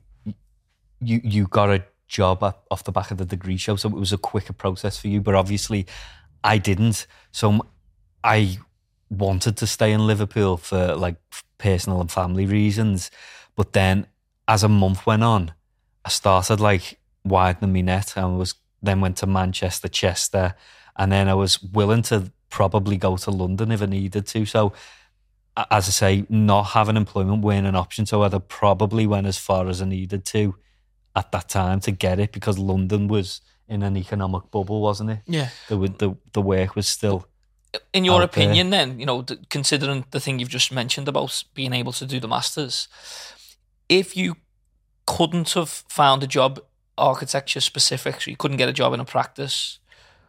you got a job off the back of the degree show, so it was a quicker process for you. But obviously, I didn't. So I wanted to stay in Liverpool for like personal and family reasons. But then, as a month went on, I started like widening my net and then went to Manchester, Chester, and then I was willing to probably go to London if I needed to. So, as I say, not having employment weren't an option. So I'd have probably went as far as I needed to at that time to get it, because London was in an economic bubble, wasn't it? Yeah. The work was still. In your opinion, then, considering the thing you've just mentioned about being able to do the masters, if you couldn't have found a job architecture specific, so you couldn't get a job in a practice,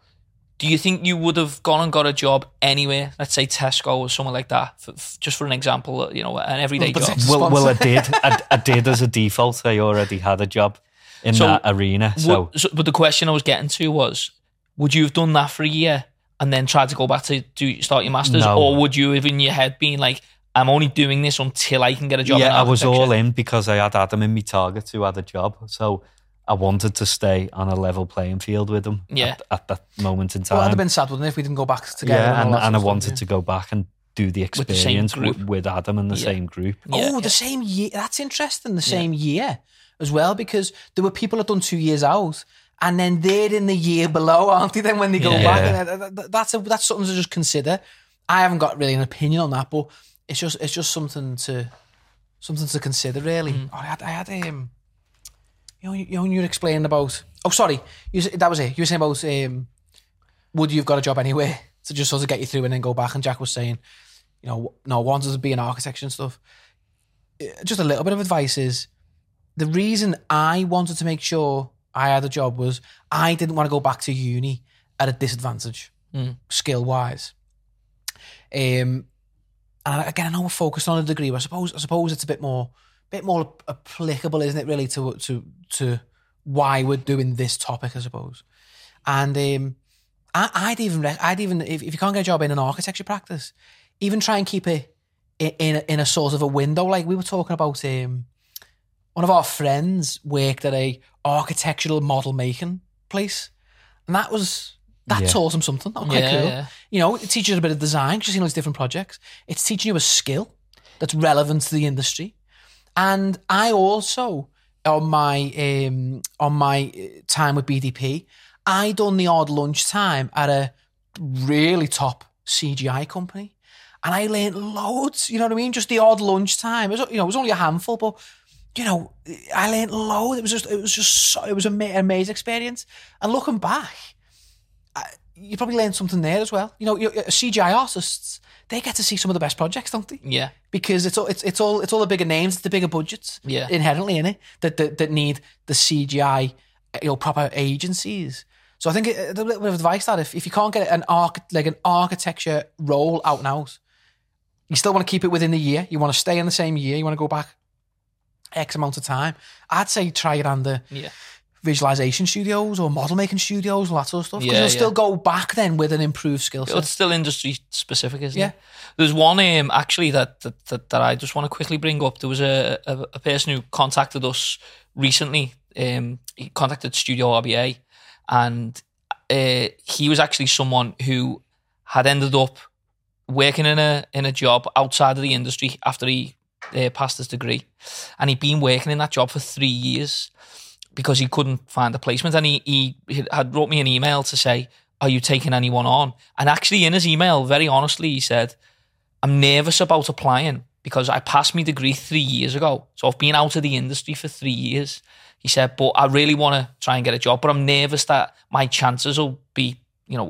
do you think you would have gone and got a job anywhere, let's say Tesco or somewhere like that, just for an example, an everyday job? Well, I did. I did as a default. I already had a job in that arena. But the question I was getting to was, would you have done that for a year and then tried to go back to start your masters, or would you have in your head been like, I'm only doing this until I can get a job? Yeah, I was all in because I had Adam in my target who had a job. So I wanted to stay on a level playing field with him at that moment in time. Well, it would have been sad, wouldn't it, if we didn't go back together? Yeah, and I wanted to go back and do the experience with Adam in the same group. The same year. That's interesting, the same year as well, because there were people that done 2 years out and then they're in the year below, aren't they, then when they go back? That's something to just consider. I haven't got really an opinion on that, but it's just something to consider, really. Mm. I had you were explaining about. Oh, sorry, that was it. You were saying about would you have got a job anyway to just sort of get you through and then go back? And Jack was saying, no, wanted to be in architecture and stuff. Just a little bit of advice is, the reason I wanted to make sure I had a job was I didn't want to go back to uni at a disadvantage, skill wise. And again, I know we're focused on a degree, but I suppose it's a bit more applicable, isn't it, really, to why we're doing this topic, I suppose. And I'd even if you can't get a job in an architecture practice, even try and keep it in a sort of a window. Like we were talking about, one of our friends worked at a architectural model making place, and that taught him something. That was quite cool. Yeah. It teaches you a bit of design, because you've seen all these different projects. It's teaching you a skill that's relevant to the industry. And I also, on my time with BDP, I done the odd lunchtime at a really top CGI company, and I learned loads. You know what I mean? Just the odd lunchtime. It was only a handful, but I learned loads. It was an amazing experience. And looking back, you probably learned something there as well. CGI artists, they get to see some of the best projects, don't they? Yeah. Because it's all the bigger names, it's the bigger budgets, inherently in it, that need the CGI, proper agencies. So I think a little bit of advice that if you can't get an architecture role out and out, you still want to keep it within the year. You want to stay in the same year. You want to go back X amount of time. I'd say try it on the visualization studios or model making studios, all that sort of stuff. Because you'll still go back then with an improved skill set. It's still industry specific, isn't it? There's one actually that I just want to quickly bring up. There was a person who contacted us recently. He contacted Studio RBA, and he was actually someone who had ended up working in a job outside of the industry after he passed his degree, and he'd been working in that job for 3 years because he couldn't find a placement. And he had wrote me an email to say, "Are you taking anyone on?" And actually, in his email, very honestly, he said, "I'm nervous about applying because I passed my degree 3 years ago, so I've been out of the industry for 3 years." He said, "But I really want to try and get a job, but I'm nervous that my chances will be,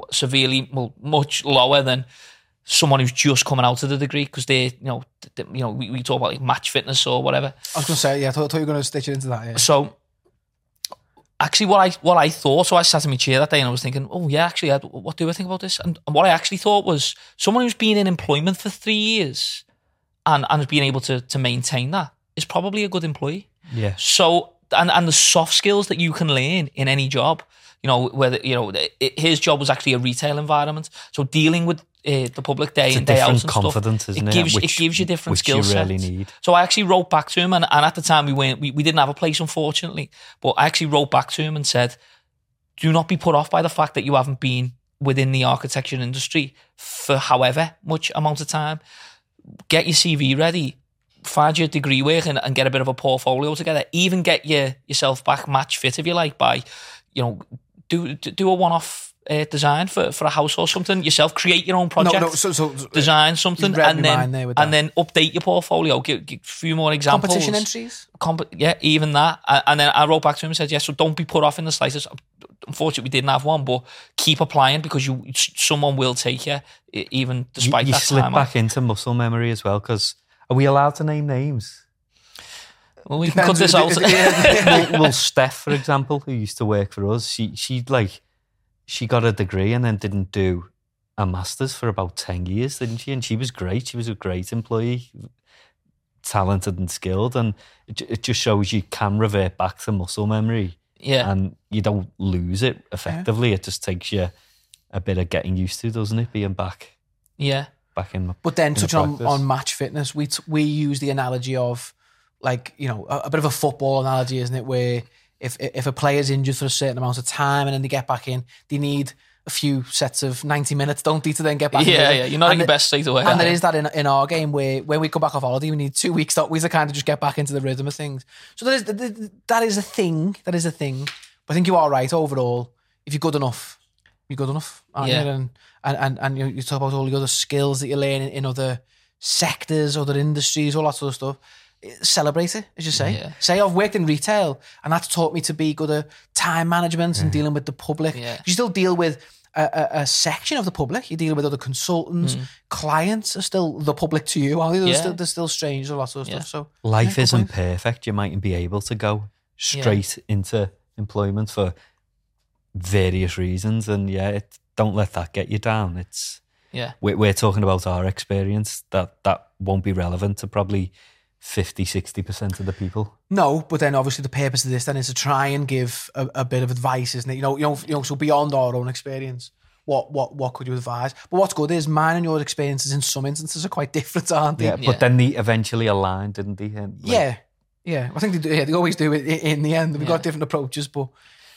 much lower than someone who's just coming out of the degree, because they, we talk about like Match Fitness or whatever." I was going to say, yeah, I thought you were going to stitch it into that. Yeah. So actually, what I thought, so I sat in my chair that day and I was thinking, oh yeah, actually, what do I think about this? And what I actually thought was, someone who's been in employment for 3 years and has been able to maintain that is probably a good employee. Yeah. So, and the soft skills that you can learn in any job, whether, his job was actually a retail environment. So dealing with the public day in, day out and confidence, stuff, isn't it gives you different skill sets. Which you really need. So I actually wrote back to him, and at the time we didn't have a place, unfortunately, but I actually wrote back to him and said, do not be put off by the fact that you haven't been within the architecture industry for however much amount of time. Get your CV ready, find your degree work and get a bit of a portfolio together. Even get yourself back match fit, if you like, by, do a one-off design for a house or something yourself. Create your own project. So design something and then update your portfolio. Give a few more examples. Competition entries. Even that. And then I wrote back to him and said, yes, so don't be put off in the slightest. Unfortunately, we didn't have one, but keep applying because someone will take you, even despite that time. You slip back into muscle memory as well, because are we allowed to name names? Well, we can cut this out. Well, Steph, for example, who used to work for us, she got a degree and then didn't do a master's for about 10 years, didn't she? And she was great. She was a great employee, talented and skilled. And it just shows you can revert back to muscle memory. Yeah. And you don't lose it effectively. Yeah. It just takes you a bit of getting used to, doesn't it? Being back. Yeah. Back in. But then touching on Match Fitness, we use the analogy of, like, a bit of a football analogy, isn't it? Where if a player's injured for a certain amount of time and then they get back in, they need a few sets of 90 minutes, don't they, to then get back in? Yeah, you're not at your best straight away. And there is that in our game where when we come back off holiday, we need 2 weeks to kind of just get back into the rhythm of things. So that is a thing. That is a thing. But I think you are right overall. If you're good enough, you're good enough, aren't you? And you talk about all the other skills that you learn in other sectors, other industries, all that sort of stuff. Celebrate it, as you say. Yeah. Say, I've worked in retail and that's taught me to be good at time management and dealing with the public. Yeah. You still deal with a section of the public. You deal with other consultants. Clients are still the public to you, aren't they? They're still strangers, all that sort of stuff. So life isn't perfect. You mightn't be able to go straight into employment for various reasons. And don't let that get you down. We're talking about our experience. That won't be relevant to probably 50-60% of the people. No, but then obviously the purpose of this then is to try and give a bit of advice, isn't it? So beyond our own experience, what could you advise? But what's good is mine and your experiences in some instances are quite different, aren't they? Yeah, but then they eventually aligned, didn't they? Yeah. I think they do. Yeah, they always do it in the end. We've got different approaches, but.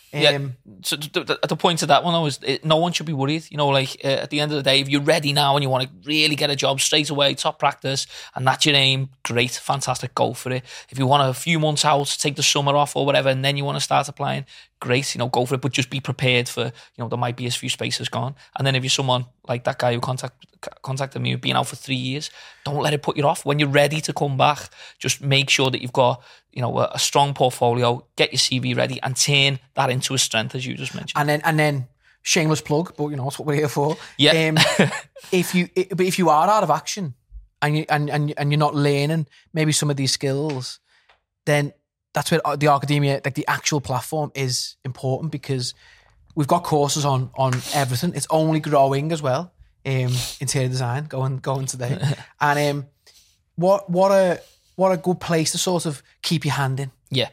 So at the point of that one, no one should be worried. At the end of the day, if you're ready now and you want to really get a job straight away, top practice, and that's your aim, great, fantastic, go for it. If you want a few months out, take the summer off or whatever, and then you want to start applying, great, go for it, but just be prepared for, there might be a few spaces gone. And then if you're someone like that guy who contacted me, being out for 3 years, don't let it put you off. When you're ready to come back, just make sure that you've got, a strong portfolio, get your CV ready and turn that into a strength, as you just mentioned. And then shameless plug, but that's what we're here for. Yeah. If you are out of action and you're not learning maybe some of these skills, then that's where the Archidemia, like the actual platform, is important, because we've got courses on everything. It's only growing as well. Interior design going today, and what a good place to sort of keep your hand in. Yeah,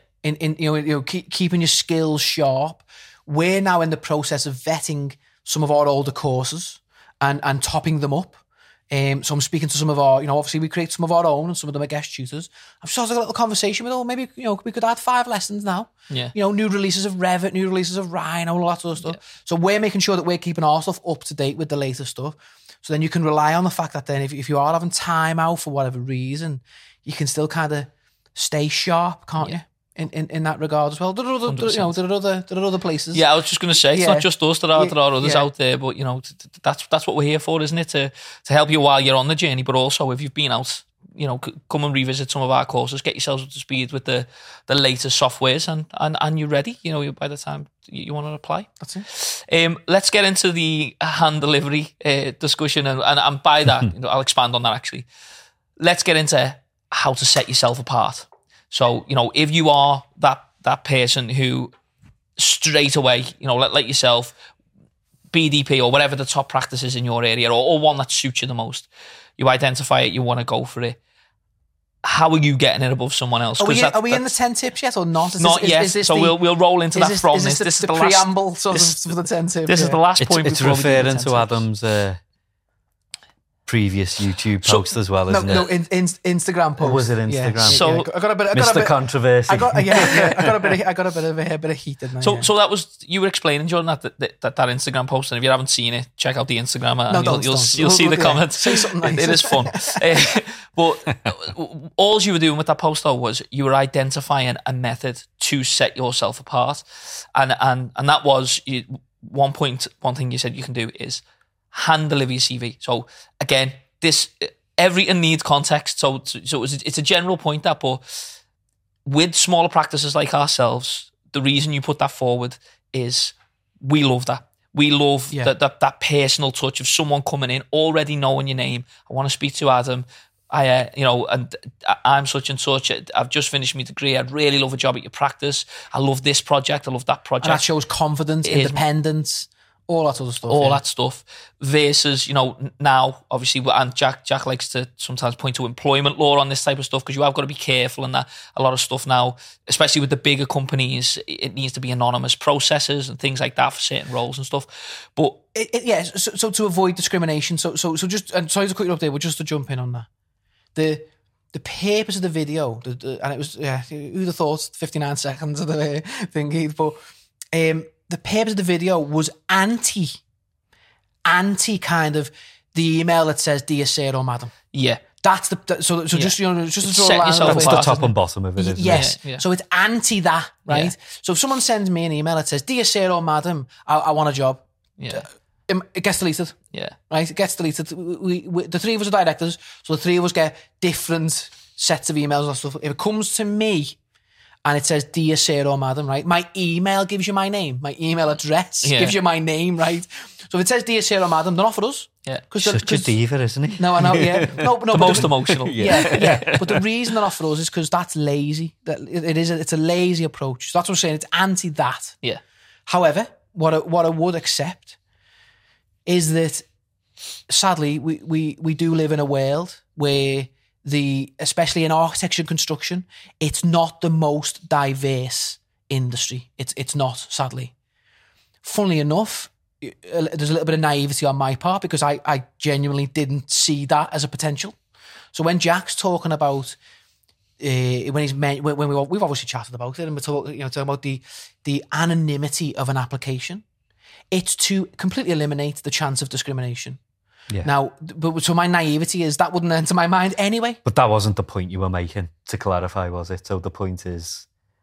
keeping your skills sharp. We're now in the process of vetting some of our older courses and topping them up. So I'm speaking to some of our, obviously we create some of our own and some of them are guest tutors. I've just had a little conversation with, maybe, we could add 5 lessons now. Yeah. New releases of Revit, new releases of Rhino, all that sort of stuff. Yeah. So we're making sure that we're keeping our stuff up to date with the latest stuff. So then you can rely on the fact that then if you are having time out for whatever reason, you can still kind of stay sharp, can't you? In that regard as well. There are other places. Yeah, I was just going to say, it's not just us, there are others out there, but that's what we're here for, isn't it? To help you while you're on the journey, but also if you've been out, come and revisit some of our courses, get yourselves up to speed with the latest softwares, and you're ready, by the time you want to apply. That's it. Let's get into the hand delivery discussion, and by that, I'll expand on that actually. Let's get into how to set yourself apart. So, if you are that person who straight away, let yourself BDP or whatever the top practice is in your area, or one that suits you the most, you identify it, you want to go for it. How are you getting it above someone else? Are we in the 10 tips yet or not? Not yet. So we'll roll into that from this. This is the preamble sort of for the 10 tips. This is the last point. It's referring to Adam's previous YouTube post as well, isn't it? No, Instagram post. Or was it Instagram? Yeah. So I got a bit. Mr. Controversy. I got a bit of heat. Didn't I? So that was, you were explaining, Jordan, that Instagram post, and if you haven't seen it, check out the Instagram, and you'll see the comments. Say something nice. It is fun. But all you were doing with that post though was you were identifying a method to set yourself apart, and that was one thing you said you can do is hand deliver your CV. So again, everything needs context. So it's a general point that, but with smaller practices like ourselves, the reason you put that forward is we love that. We love that personal touch of someone coming in, already knowing your name. I want to speak to Adam. And I'm such and such. I've just finished my degree. I'd really love a job at your practice. I love this project. I love that project. And that shows confidence, independence. All that sort of stuff. That stuff versus, now, obviously, and Jack likes to sometimes point to employment law on this type of stuff, because you have got to be careful in that. A lot of stuff now, especially with the bigger companies, it needs to be anonymous processes and things like that for certain roles and stuff. But so to avoid discrimination, so just, and sorry to cut you up there, but just to jump in on that, the purpose of the video, and it was, who'd have thought 59 seconds of the thing, Keith, but the purpose of the video was anti kind of the email that says "Dear Sir or Madam." Yeah, that's just just to draw set yourself that's the top and bottom of it, isn't yes. it? Yeah. So it's anti that, right? Yeah. So if someone sends me an email that says "Dear Sir or Madam, I want a job," it gets deleted. Yeah, right. It gets deleted. We the three of us are directors, so the three of us get different sets of emails and stuff. If it comes to me and it says "Dear Sir or Madam," right? My email gives you my name. My email address gives you my name, right? So if it says "Dear Sir or Madam," they're not for us. Yeah, such a diva, isn't he? No, I know. Yeah, no. The most emotional. Yeah. But the reason they're not for us is because that's lazy. It's a lazy approach. So that's what I'm saying. It's anti that. Yeah. However, what I would accept is that sadly we do live in a world where especially in architecture and construction, it's not the most diverse industry. It's not, sadly. Funnily enough, there's a little bit of naivety on my part because I genuinely didn't see that as a potential. So when Jack's talking about we've obviously chatted about it, and we're talking about the anonymity of an application, it's to completely eliminate the chance of discrimination. Yeah. Now, so my naivety is that wouldn't enter my mind anyway. But that wasn't the point you were making, to clarify, was it? So the point is,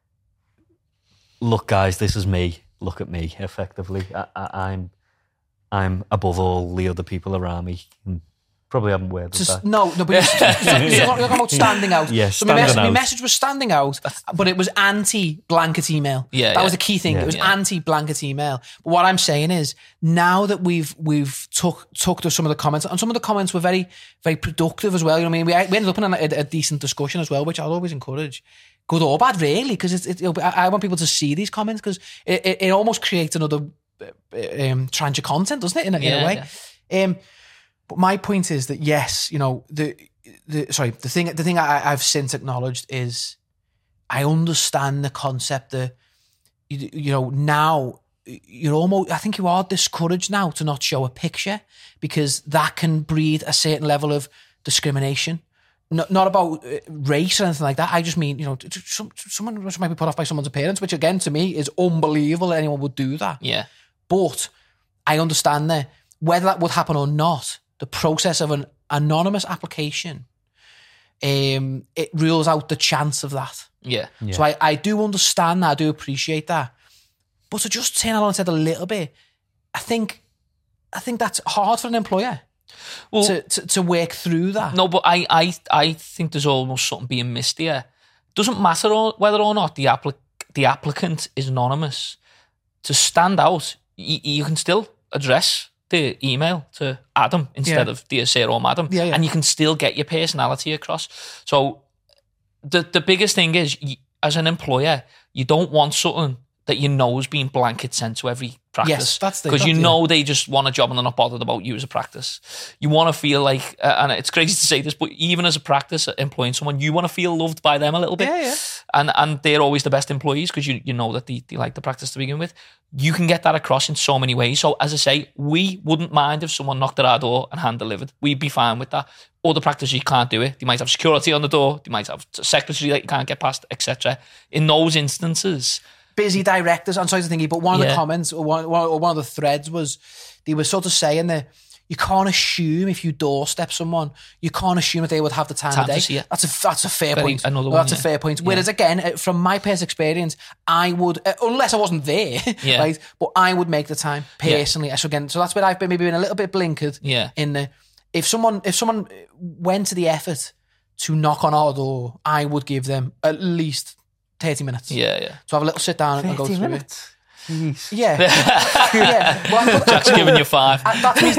look, guys, this is me. Look at me, effectively. I'm above all the other people around me. Probably haven't worded that. No, but you're talking about standing out. Yes, so my message was standing out, but it was anti-blanket email. That was the key thing. It was anti-blanket email. But what I'm saying is, now that we've took to some of the comments, and some of the comments were very, very productive as well. You know what I mean? We ended up in a decent discussion as well, which I'll always encourage. Good or bad, really, because I want people to see these comments, because it almost creates another tranche of content, doesn't it? In a way. Yeah. But my point is that yes, the thing I've since acknowledged is I understand the concept that now I think you are discouraged now to not show a picture, because that can breed a certain level of discrimination. Not about race or anything like that. I just mean, someone might be put off by someone's appearance, which again to me is unbelievable that anyone would do that. Yeah. But I understand that whether that would happen or not, the process of an anonymous application, it rules out the chance of that. Yeah. So I do understand that. I do appreciate that. But to just turn on its head a little bit, I think that's hard for an employer to work through that. No, but I think there's almost something being missed here. Doesn't matter whether or not the applicant is anonymous. To stand out, you can still address the email to Adam instead of dear sir or madam, and you can still get your personality across. So the biggest thing is, as an employer, you don't want something that you know is being blanket sent to every practice. Yes, that's because you know they just want a job and they're not bothered about you as a practice. You want to feel like, and it's crazy to say this, but even as a practice employing someone, you want to feel loved by them a little bit. Yeah. And they're always the best employees because you know that they like the practice to begin with. You can get that across in so many ways. So as I say, we wouldn't mind if someone knocked at our door and hand delivered. We'd be fine with that. Other practices, you can't do it. They might have security on the door. They might have a secretary that you can't get past, etc. In those instances, busy directors, I'm sorry to think, but one of the comments or one of the threads was, they were sort of saying that you can't assume if you doorstep someone, you can't assume that they would have the time of day. That's a fair point. That's a fair point. Whereas again, from my past experience, I would, unless I wasn't there, right? But I would make the time personally. So again, so that's where I've been a little bit blinkered. In the, if someone went to the effort to knock on our door, I would give them at least 30 minutes. Yeah. So have a little sit down and go through minutes. Jeez. Yeah. Well, Jack's giving you 5. That means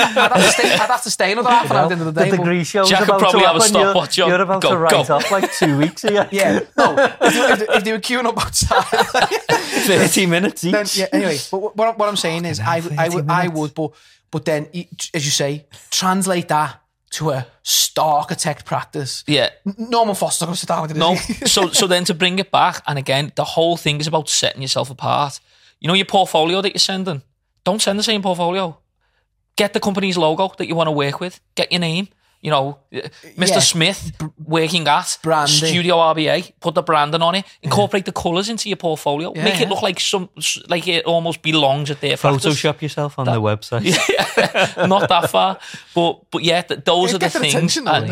I'd have to stay another half an hour at the end of the day. The degree show Jack could probably have a stopwatch on. You're about to write off like 2 weeks ago. Yeah. No, if they were queuing up outside. 30 minutes each. Then, anyway, but what I'm saying is I would, but then, as you say, translate that to a star architect practice. Yeah. Norman Foster's not going to sit down with it. No. So then to bring it back, and again, the whole thing is about setting yourself apart. You know your portfolio that you're sending? Don't send the same portfolio. Get the company's logo that you want to work with. Get your name. You know, Mr. Smith working at branding. Studio RBA. Put the branding on it. Incorporate the colours into your portfolio. Make it look like like it almost belongs at their practice. Photoshop yourself on the website. Not that far, but yeah, those are the things.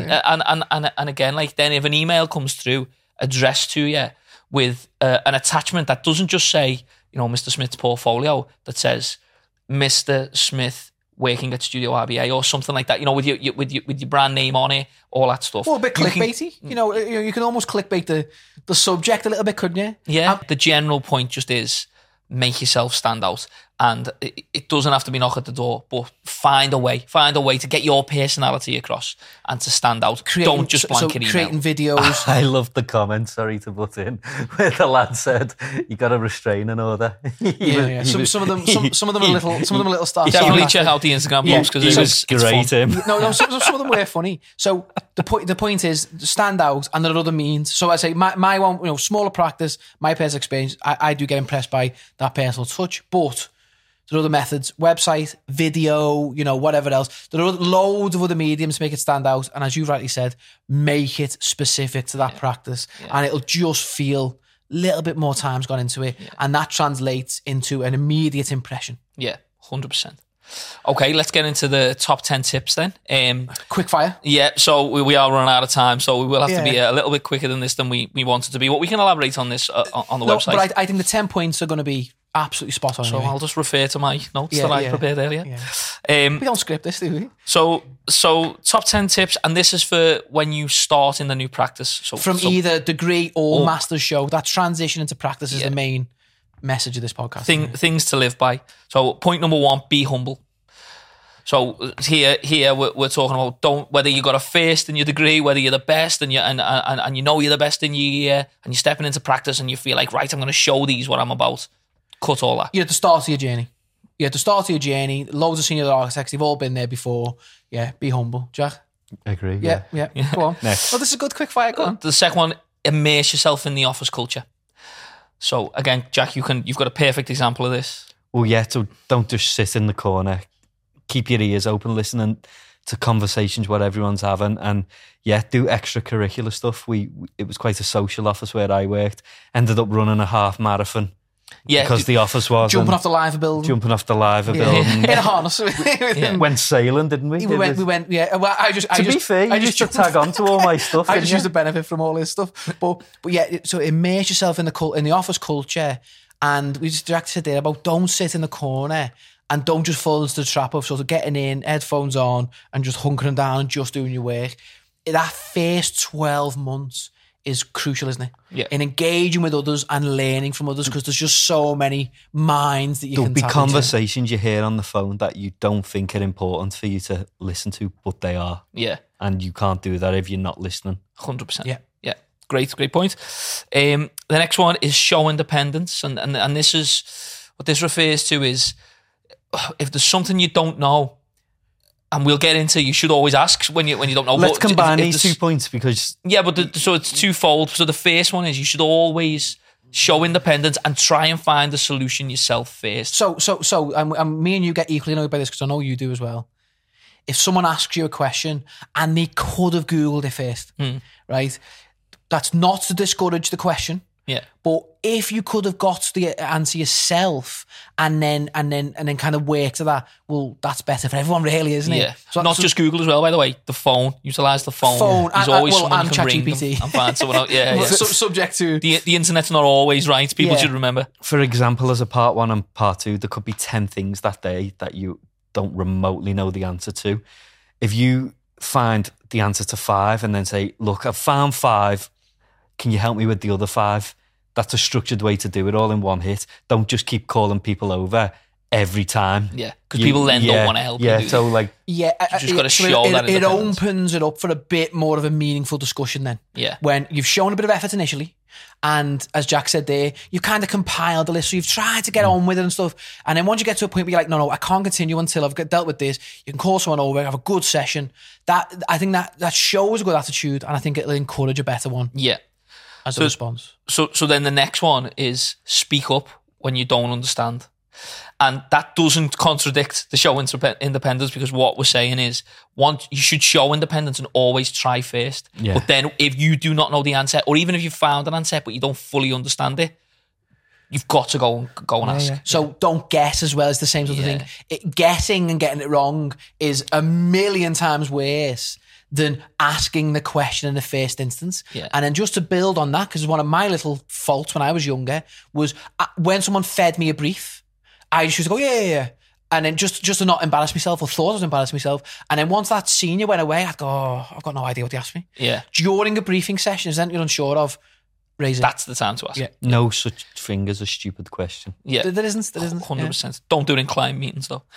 And again, like then if an email comes through addressed to you with an attachment that doesn't just say, Mr. Smith's portfolio, that says Mr. Smith working at Studio RBA or something like that, with your brand name on it, all that stuff. Well, a bit clickbaity. You can almost clickbait the subject a little bit, couldn't you? Yeah. The general point just is make yourself stand out. And it doesn't have to be knock at the door, but find a way to get your personality across and to stand out. Don't just blanket email. Creating videos. I loved the comment, sorry to butt in, where the lad said, you got a restraining order. Some of them are little stuff. Definitely check out the Instagram post because it was great. Fun. Some of them were funny. So the point is stand out, and there are other means. So I say my one, smaller practice, my personal experience, I do get impressed by that personal touch, but there are other methods, website, video, whatever else. There are loads of other mediums to make it stand out. And as you rightly said, make it specific to that practice. Yeah. And it'll just feel a little bit more time's gone into it. Yeah. And that translates into an immediate impression. Yeah, 100%. Okay, let's get into the top 10 tips then. Quick fire. Yeah, so we are running out of time, so we will have to be a little bit quicker than this than we wanted to be. But we can elaborate on this on the website. But I think the 10 points are going to be absolutely spot on. So anyway. I'll just refer to my notes that I prepared earlier. Yeah. We don't script this, do we? So top 10 tips, and this is for when you start in the new practice. So either degree or master's show, that transition into practice is the main message of this podcast. Things to live by. So point number 1, be humble. So here we're talking about whether you got a first in your degree, whether you're the best and you're the best in your year, and you're stepping into practice and you feel like, right, I'm going to show these what I'm about. Cut all that. You're at the start of your journey. Loads of senior architects, they've all been there before. Yeah, be humble. Jack? I agree. Yeah. Go on. Next. Well, this is a good quick fire. Go on. The second one, immerse yourself in the office culture. So again, Jack, you've got a perfect example of this. Well, yeah, so don't just sit in the corner. Keep your ears open, listening to conversations what everyone's having, and yeah, do extracurricular stuff. It was quite a social office where I worked. Ended up running a half marathon. Yeah, because the office was jumping off the Liver building. building. In a harness. Went sailing, didn't we? We went. Yeah. Well, to be fair, you used to tag on to all my stuff. I just used to benefit from all this stuff. But yeah, so immerse yourself in the office culture, and we just directed there about don't sit in the corner and don't just fall into the trap of sort of getting in, headphones on, and just hunkering down and just doing your work. That first 12 months is crucial, isn't it? Yeah. In engaging with others and learning from others, because there's just so many minds that you There'll can be tap conversations you hear on the phone that you don't think are important for you to listen to, but they are. Yeah. And you can't do that if you're not listening. 100%. Yeah. Yeah. Great point. The next one is show independence. And this is, what this refers to is, if there's something you don't know, and we'll get into, you should always ask when you don't know. Let's combine these 2 points because... Yeah, but so it's twofold. So the first one is you should always show independence and try and find a solution yourself first. So me and you get equally annoyed by this because I know you do as well. If someone asks you a question and they could have Googled it first, right? That's not to discourage the question. Yeah. But if you could have got the answer yourself and then kind of worked to that, well, that's better for everyone, really, isn't it? Yeah. So, not just Google as well, by the way. The phone. Utilise the phone. There's always someone who can ring them and find someone out. Yeah. Subject to the internet's not always right. People should remember. For example, as a part 1 and part 2, there could be 10 things that day that you don't remotely know the answer to. If you find the answer to 5 and then say, look, I've found 5, can you help me with the other 5? That's a structured way to do it all in one hit. Don't just keep calling people over every time. Yeah, because people then don't want to help you. Yeah, so like... Yeah, you just got to show that it opens it up for a bit more of a meaningful discussion then. Yeah. When you've shown a bit of effort initially, and as Jack said there, you kind of compiled the list, so you've tried to get on with it and stuff, and then once you get to a point where you're like, no, I can't continue until I've dealt with this, you can call someone over, have a good session. I think that shows a good attitude, and I think it'll encourage a better one. Yeah. As a response. So then the next one is speak up when you don't understand. And that doesn't contradict the show independence, because what we're saying is you should show independence and always try first. Yeah. But then if you do not know the answer, or even if you found an answer but you don't fully understand it, you've got to go and ask. Yeah. So don't guess as well as the same sort of thing. Guessing and getting it wrong is a million times worse than asking the question in the first instance. Yeah. And then just to build on that, because one of my little faults when I was younger was when someone fed me a brief, I just used to go, yeah. And then just to not embarrass myself, or thought I was embarrassing myself. And then once that senior went away, I'd go, I've got no idea what they asked me. Yeah. During a briefing session, is anything you're unsure of, raise it. That's the time to ask. Yeah. No such thing as a stupid question. Yeah. There isn't. 100%. Yeah. Don't do it in client meetings though.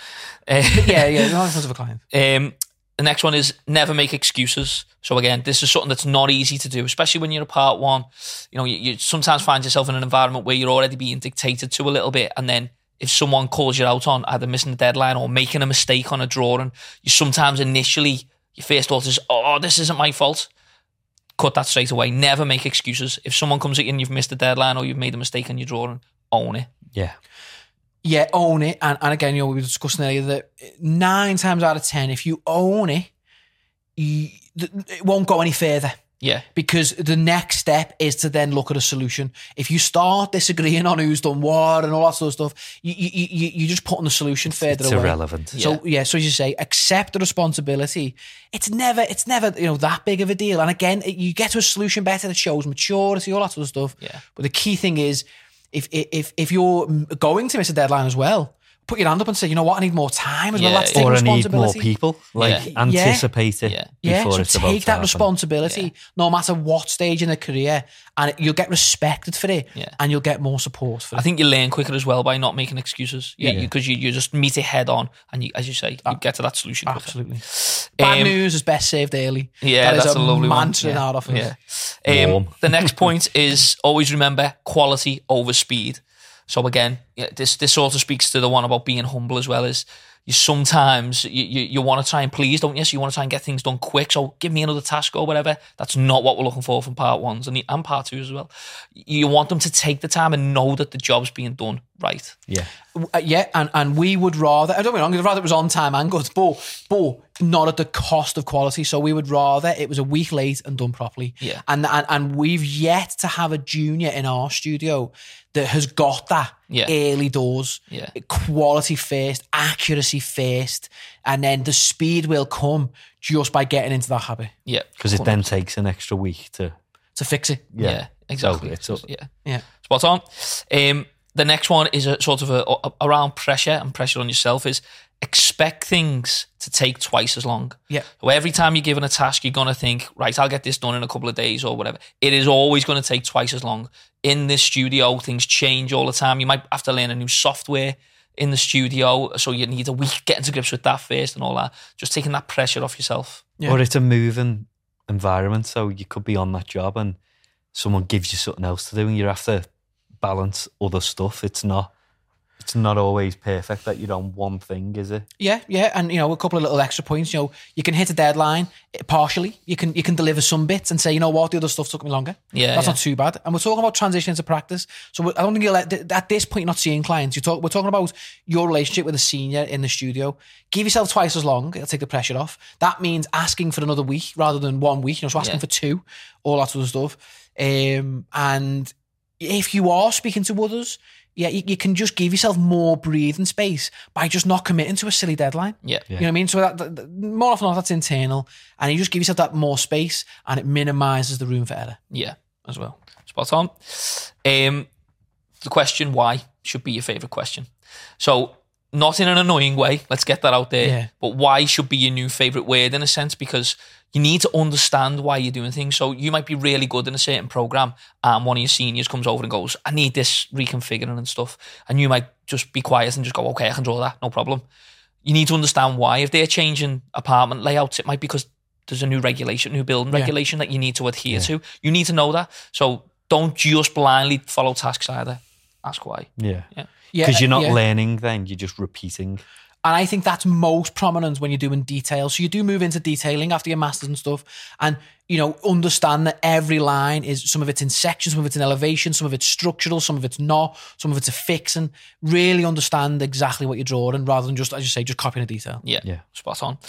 Yeah. Not in front of a client. The next one is never make excuses. So again, this is something that's not easy to do, especially when you're a part 1. You know, you sometimes find yourself in an environment where you're already being dictated to a little bit, and then if someone calls you out on either missing the deadline or making a mistake on a drawing, you sometimes initially, your first thought is, this isn't my fault. Cut that straight away. Never make excuses. If someone comes at you and you've missed the deadline or you've made a mistake on your drawing, own it. Yeah. Yeah, own it. And again, we were discussing earlier that 9 times out of 10, if you own it, it won't go any further. Yeah. Because the next step is to then look at a solution. If you start disagreeing on who's done what and all that sort of stuff, you just putting the solution further away. It's irrelevant. So so as you say, accept the responsibility. It's never that big of a deal. And again, you get to a solution better that shows maturity, all that sort of stuff. Yeah. But the key thing is, if you're going to miss a deadline as well, put your hand up and say, you know what, I need more time as well. That's taking or I need more responsibility. people. Anticipate it before so it's about take to that happen. responsibility, no matter what stage in the career, and you'll get respected for it, and you'll get more support for it. I think you learn quicker as well by not making excuses, because you just meet it head on, and you, as you say, you get to that solution quicker. Absolutely. Bad news is best saved early. Yeah, that that's a lovely mantra one. in our office. The next point is always remember quality over speed. So again, this sort of speaks to the one about being humble as well. Is you sometimes you want to try and please, don't you? So you want to try and get things done quick. So give me another task or whatever. That's not what we're looking for from part ones and part twos as well. You want them to take the time and know that the job's being done right. Yeah. And we would rather, I don't get me wrong, we'd rather it was on time and good, but not at the cost of quality. So we would rather it was a week late and done properly. Yeah. And we've yet to have a junior in our studio that has got that early doors. Yeah. Quality first, accuracy first, and then the speed will come just by getting into that habit. Yeah. Because it then takes an extra week to fix it. Yeah, exactly. So yeah. Spot on. The next one is a sort of around pressure and pressure on yourself is expect things to take twice as long. Yeah. So every time you're given a task, you're going to think, right, I'll get this done in a couple of days or whatever. It is always going to take twice as long. In this studio, things change all the time. You might have to learn a new software in the studio, so you need a week getting to grips with that first and all that. Just taking that pressure off yourself. Yeah. Or it's a moving environment, so you could be on that job and someone gives you something else to do and you have to balance other stuff. It's not always perfect that you're on one thing, is it? Yeah, and a couple of little extra points. You can hit a deadline partially. You can deliver some bits and say, you know what, the other stuff took me longer. Yeah, that's not too bad. And we're talking about transition into practice. So I don't think at this point you're not seeing clients. We're talking about your relationship with a senior in the studio. Give yourself twice as long. It'll take the pressure off. That means asking for another week rather than 1 week. So asking for 2, all that sort of stuff. And if you are speaking to others, you can just give yourself more breathing space by just not committing to a silly deadline. Yeah. You know what I mean? So that more often than not, that's internal. And you just give yourself that more space and it minimises the room for error. Yeah, as well. Spot on. The question why should be your favourite question. So not in an annoying way, let's get that out there, but why should be your new favourite word in a sense, because you need to understand why you're doing things. So you might be really good in a certain program and one of your seniors comes over and goes, I need this reconfiguring and stuff. And you might just be quiet and just go, okay, I can draw that, no problem. You need to understand why. If they're changing apartment layouts, it might be because there's a new building regulation that you need to adhere to. You need to know that. So don't just blindly follow tasks either. Ask why. Yeah. Because you're not learning then, you're just repeating. And I think that's most prominent when you're doing detail. So you do move into detailing after your masters and stuff. And, understand that every line is, some of it's in section, some of it's in elevation, some of it's structural, some of it's not, some of it's a fix. And really understand exactly what you're drawing rather than just, as you say, just copying a detail. Yeah. Spot on.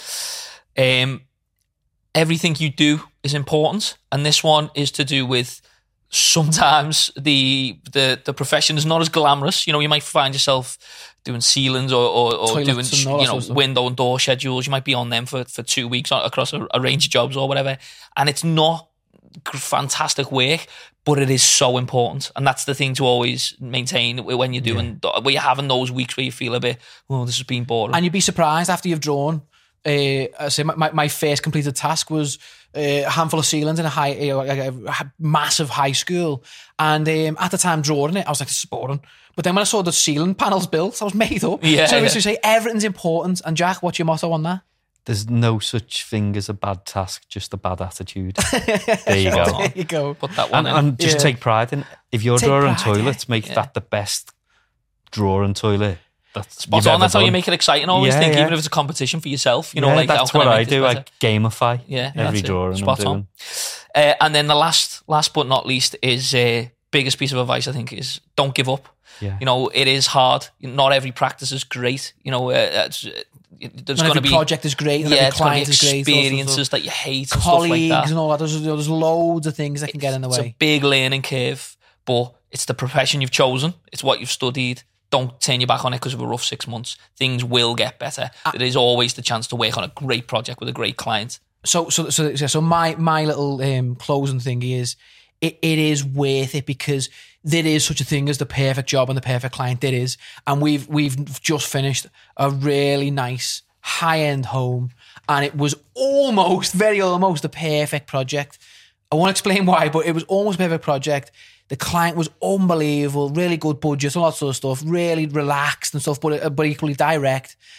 Everything you do is important. And this one is to do with sometimes the profession is not as glamorous. You might find yourself doing ceilings or doing window and door schedules. You might be on them for 2 weeks across a range of jobs or whatever, and it's not fantastic work, but it is so important. And that's the thing to always maintain when you're doing where you're having those weeks where you feel a bit, this has been boring. And you'd be surprised after you've drawn. I say my first completed task was a handful of ceilings in a massive high school, and at the time drawing it, I was like, this is boring. But then when I saw the ceiling panels built, I was made up. So I was to say everything's important. And Jack, what's your motto on that? There's no such thing as a bad task, just a bad attitude. There you go. There you go. Put that one in. And just take pride in, if you're drawing toilets, make that the best drawing toilet. That's spot on. That's how you make it exciting. Always think, even if it's a competition for yourself, that's what I do. I gamify every drawing. Spot on. And then the last but not least is biggest piece of advice, I think, is don't give up. Yeah. It is hard. Not every practice is great. There's going to be project is great. And every client is great. Experiences that you hate, colleagues and stuff like that. And all that. There's loads of things that can get in the way. It's a big learning curve, but it's the profession you've chosen. It's what you've studied. Don't turn your back on it because of a rough 6 months. Things will get better. There is always the chance to work on a great project with a great client. So my little closing thing is, it is worth it because there is such a thing as the perfect job and the perfect client. There is, and we've just finished a really nice high-end home, and it was very almost the perfect project. I won't explain why, but it was almost a perfect project. The client was unbelievable, really good budget, all that sort of stuff, really relaxed and stuff, but equally direct.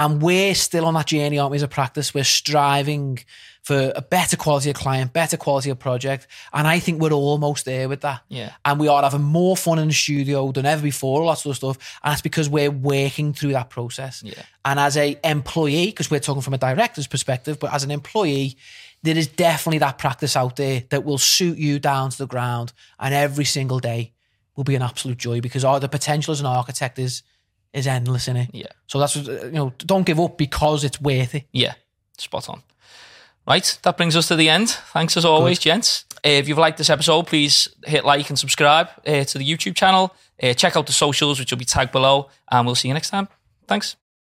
And we're still on that journey, aren't we, as a practice? We're striving for a better quality of client, better quality of project. And I think we're almost there with that. Yeah. And we are having more fun in the studio than ever before, all that sort of stuff. And that's because we're working through that process. Yeah. And as a employee, because we're talking from a director's perspective, but as an employee, there is definitely that practice out there that will suit you down to the ground. And every single day will be an absolute joy, because the potential as an architect is endless, in it. Yeah. So that's, don't give up because it's worth it. Yeah, spot on. Right, that brings us to the end. Thanks as always, gents. If you've liked this episode, please hit like and subscribe to the YouTube channel. Check out the socials, which will be tagged below, and we'll see you next time. Thanks.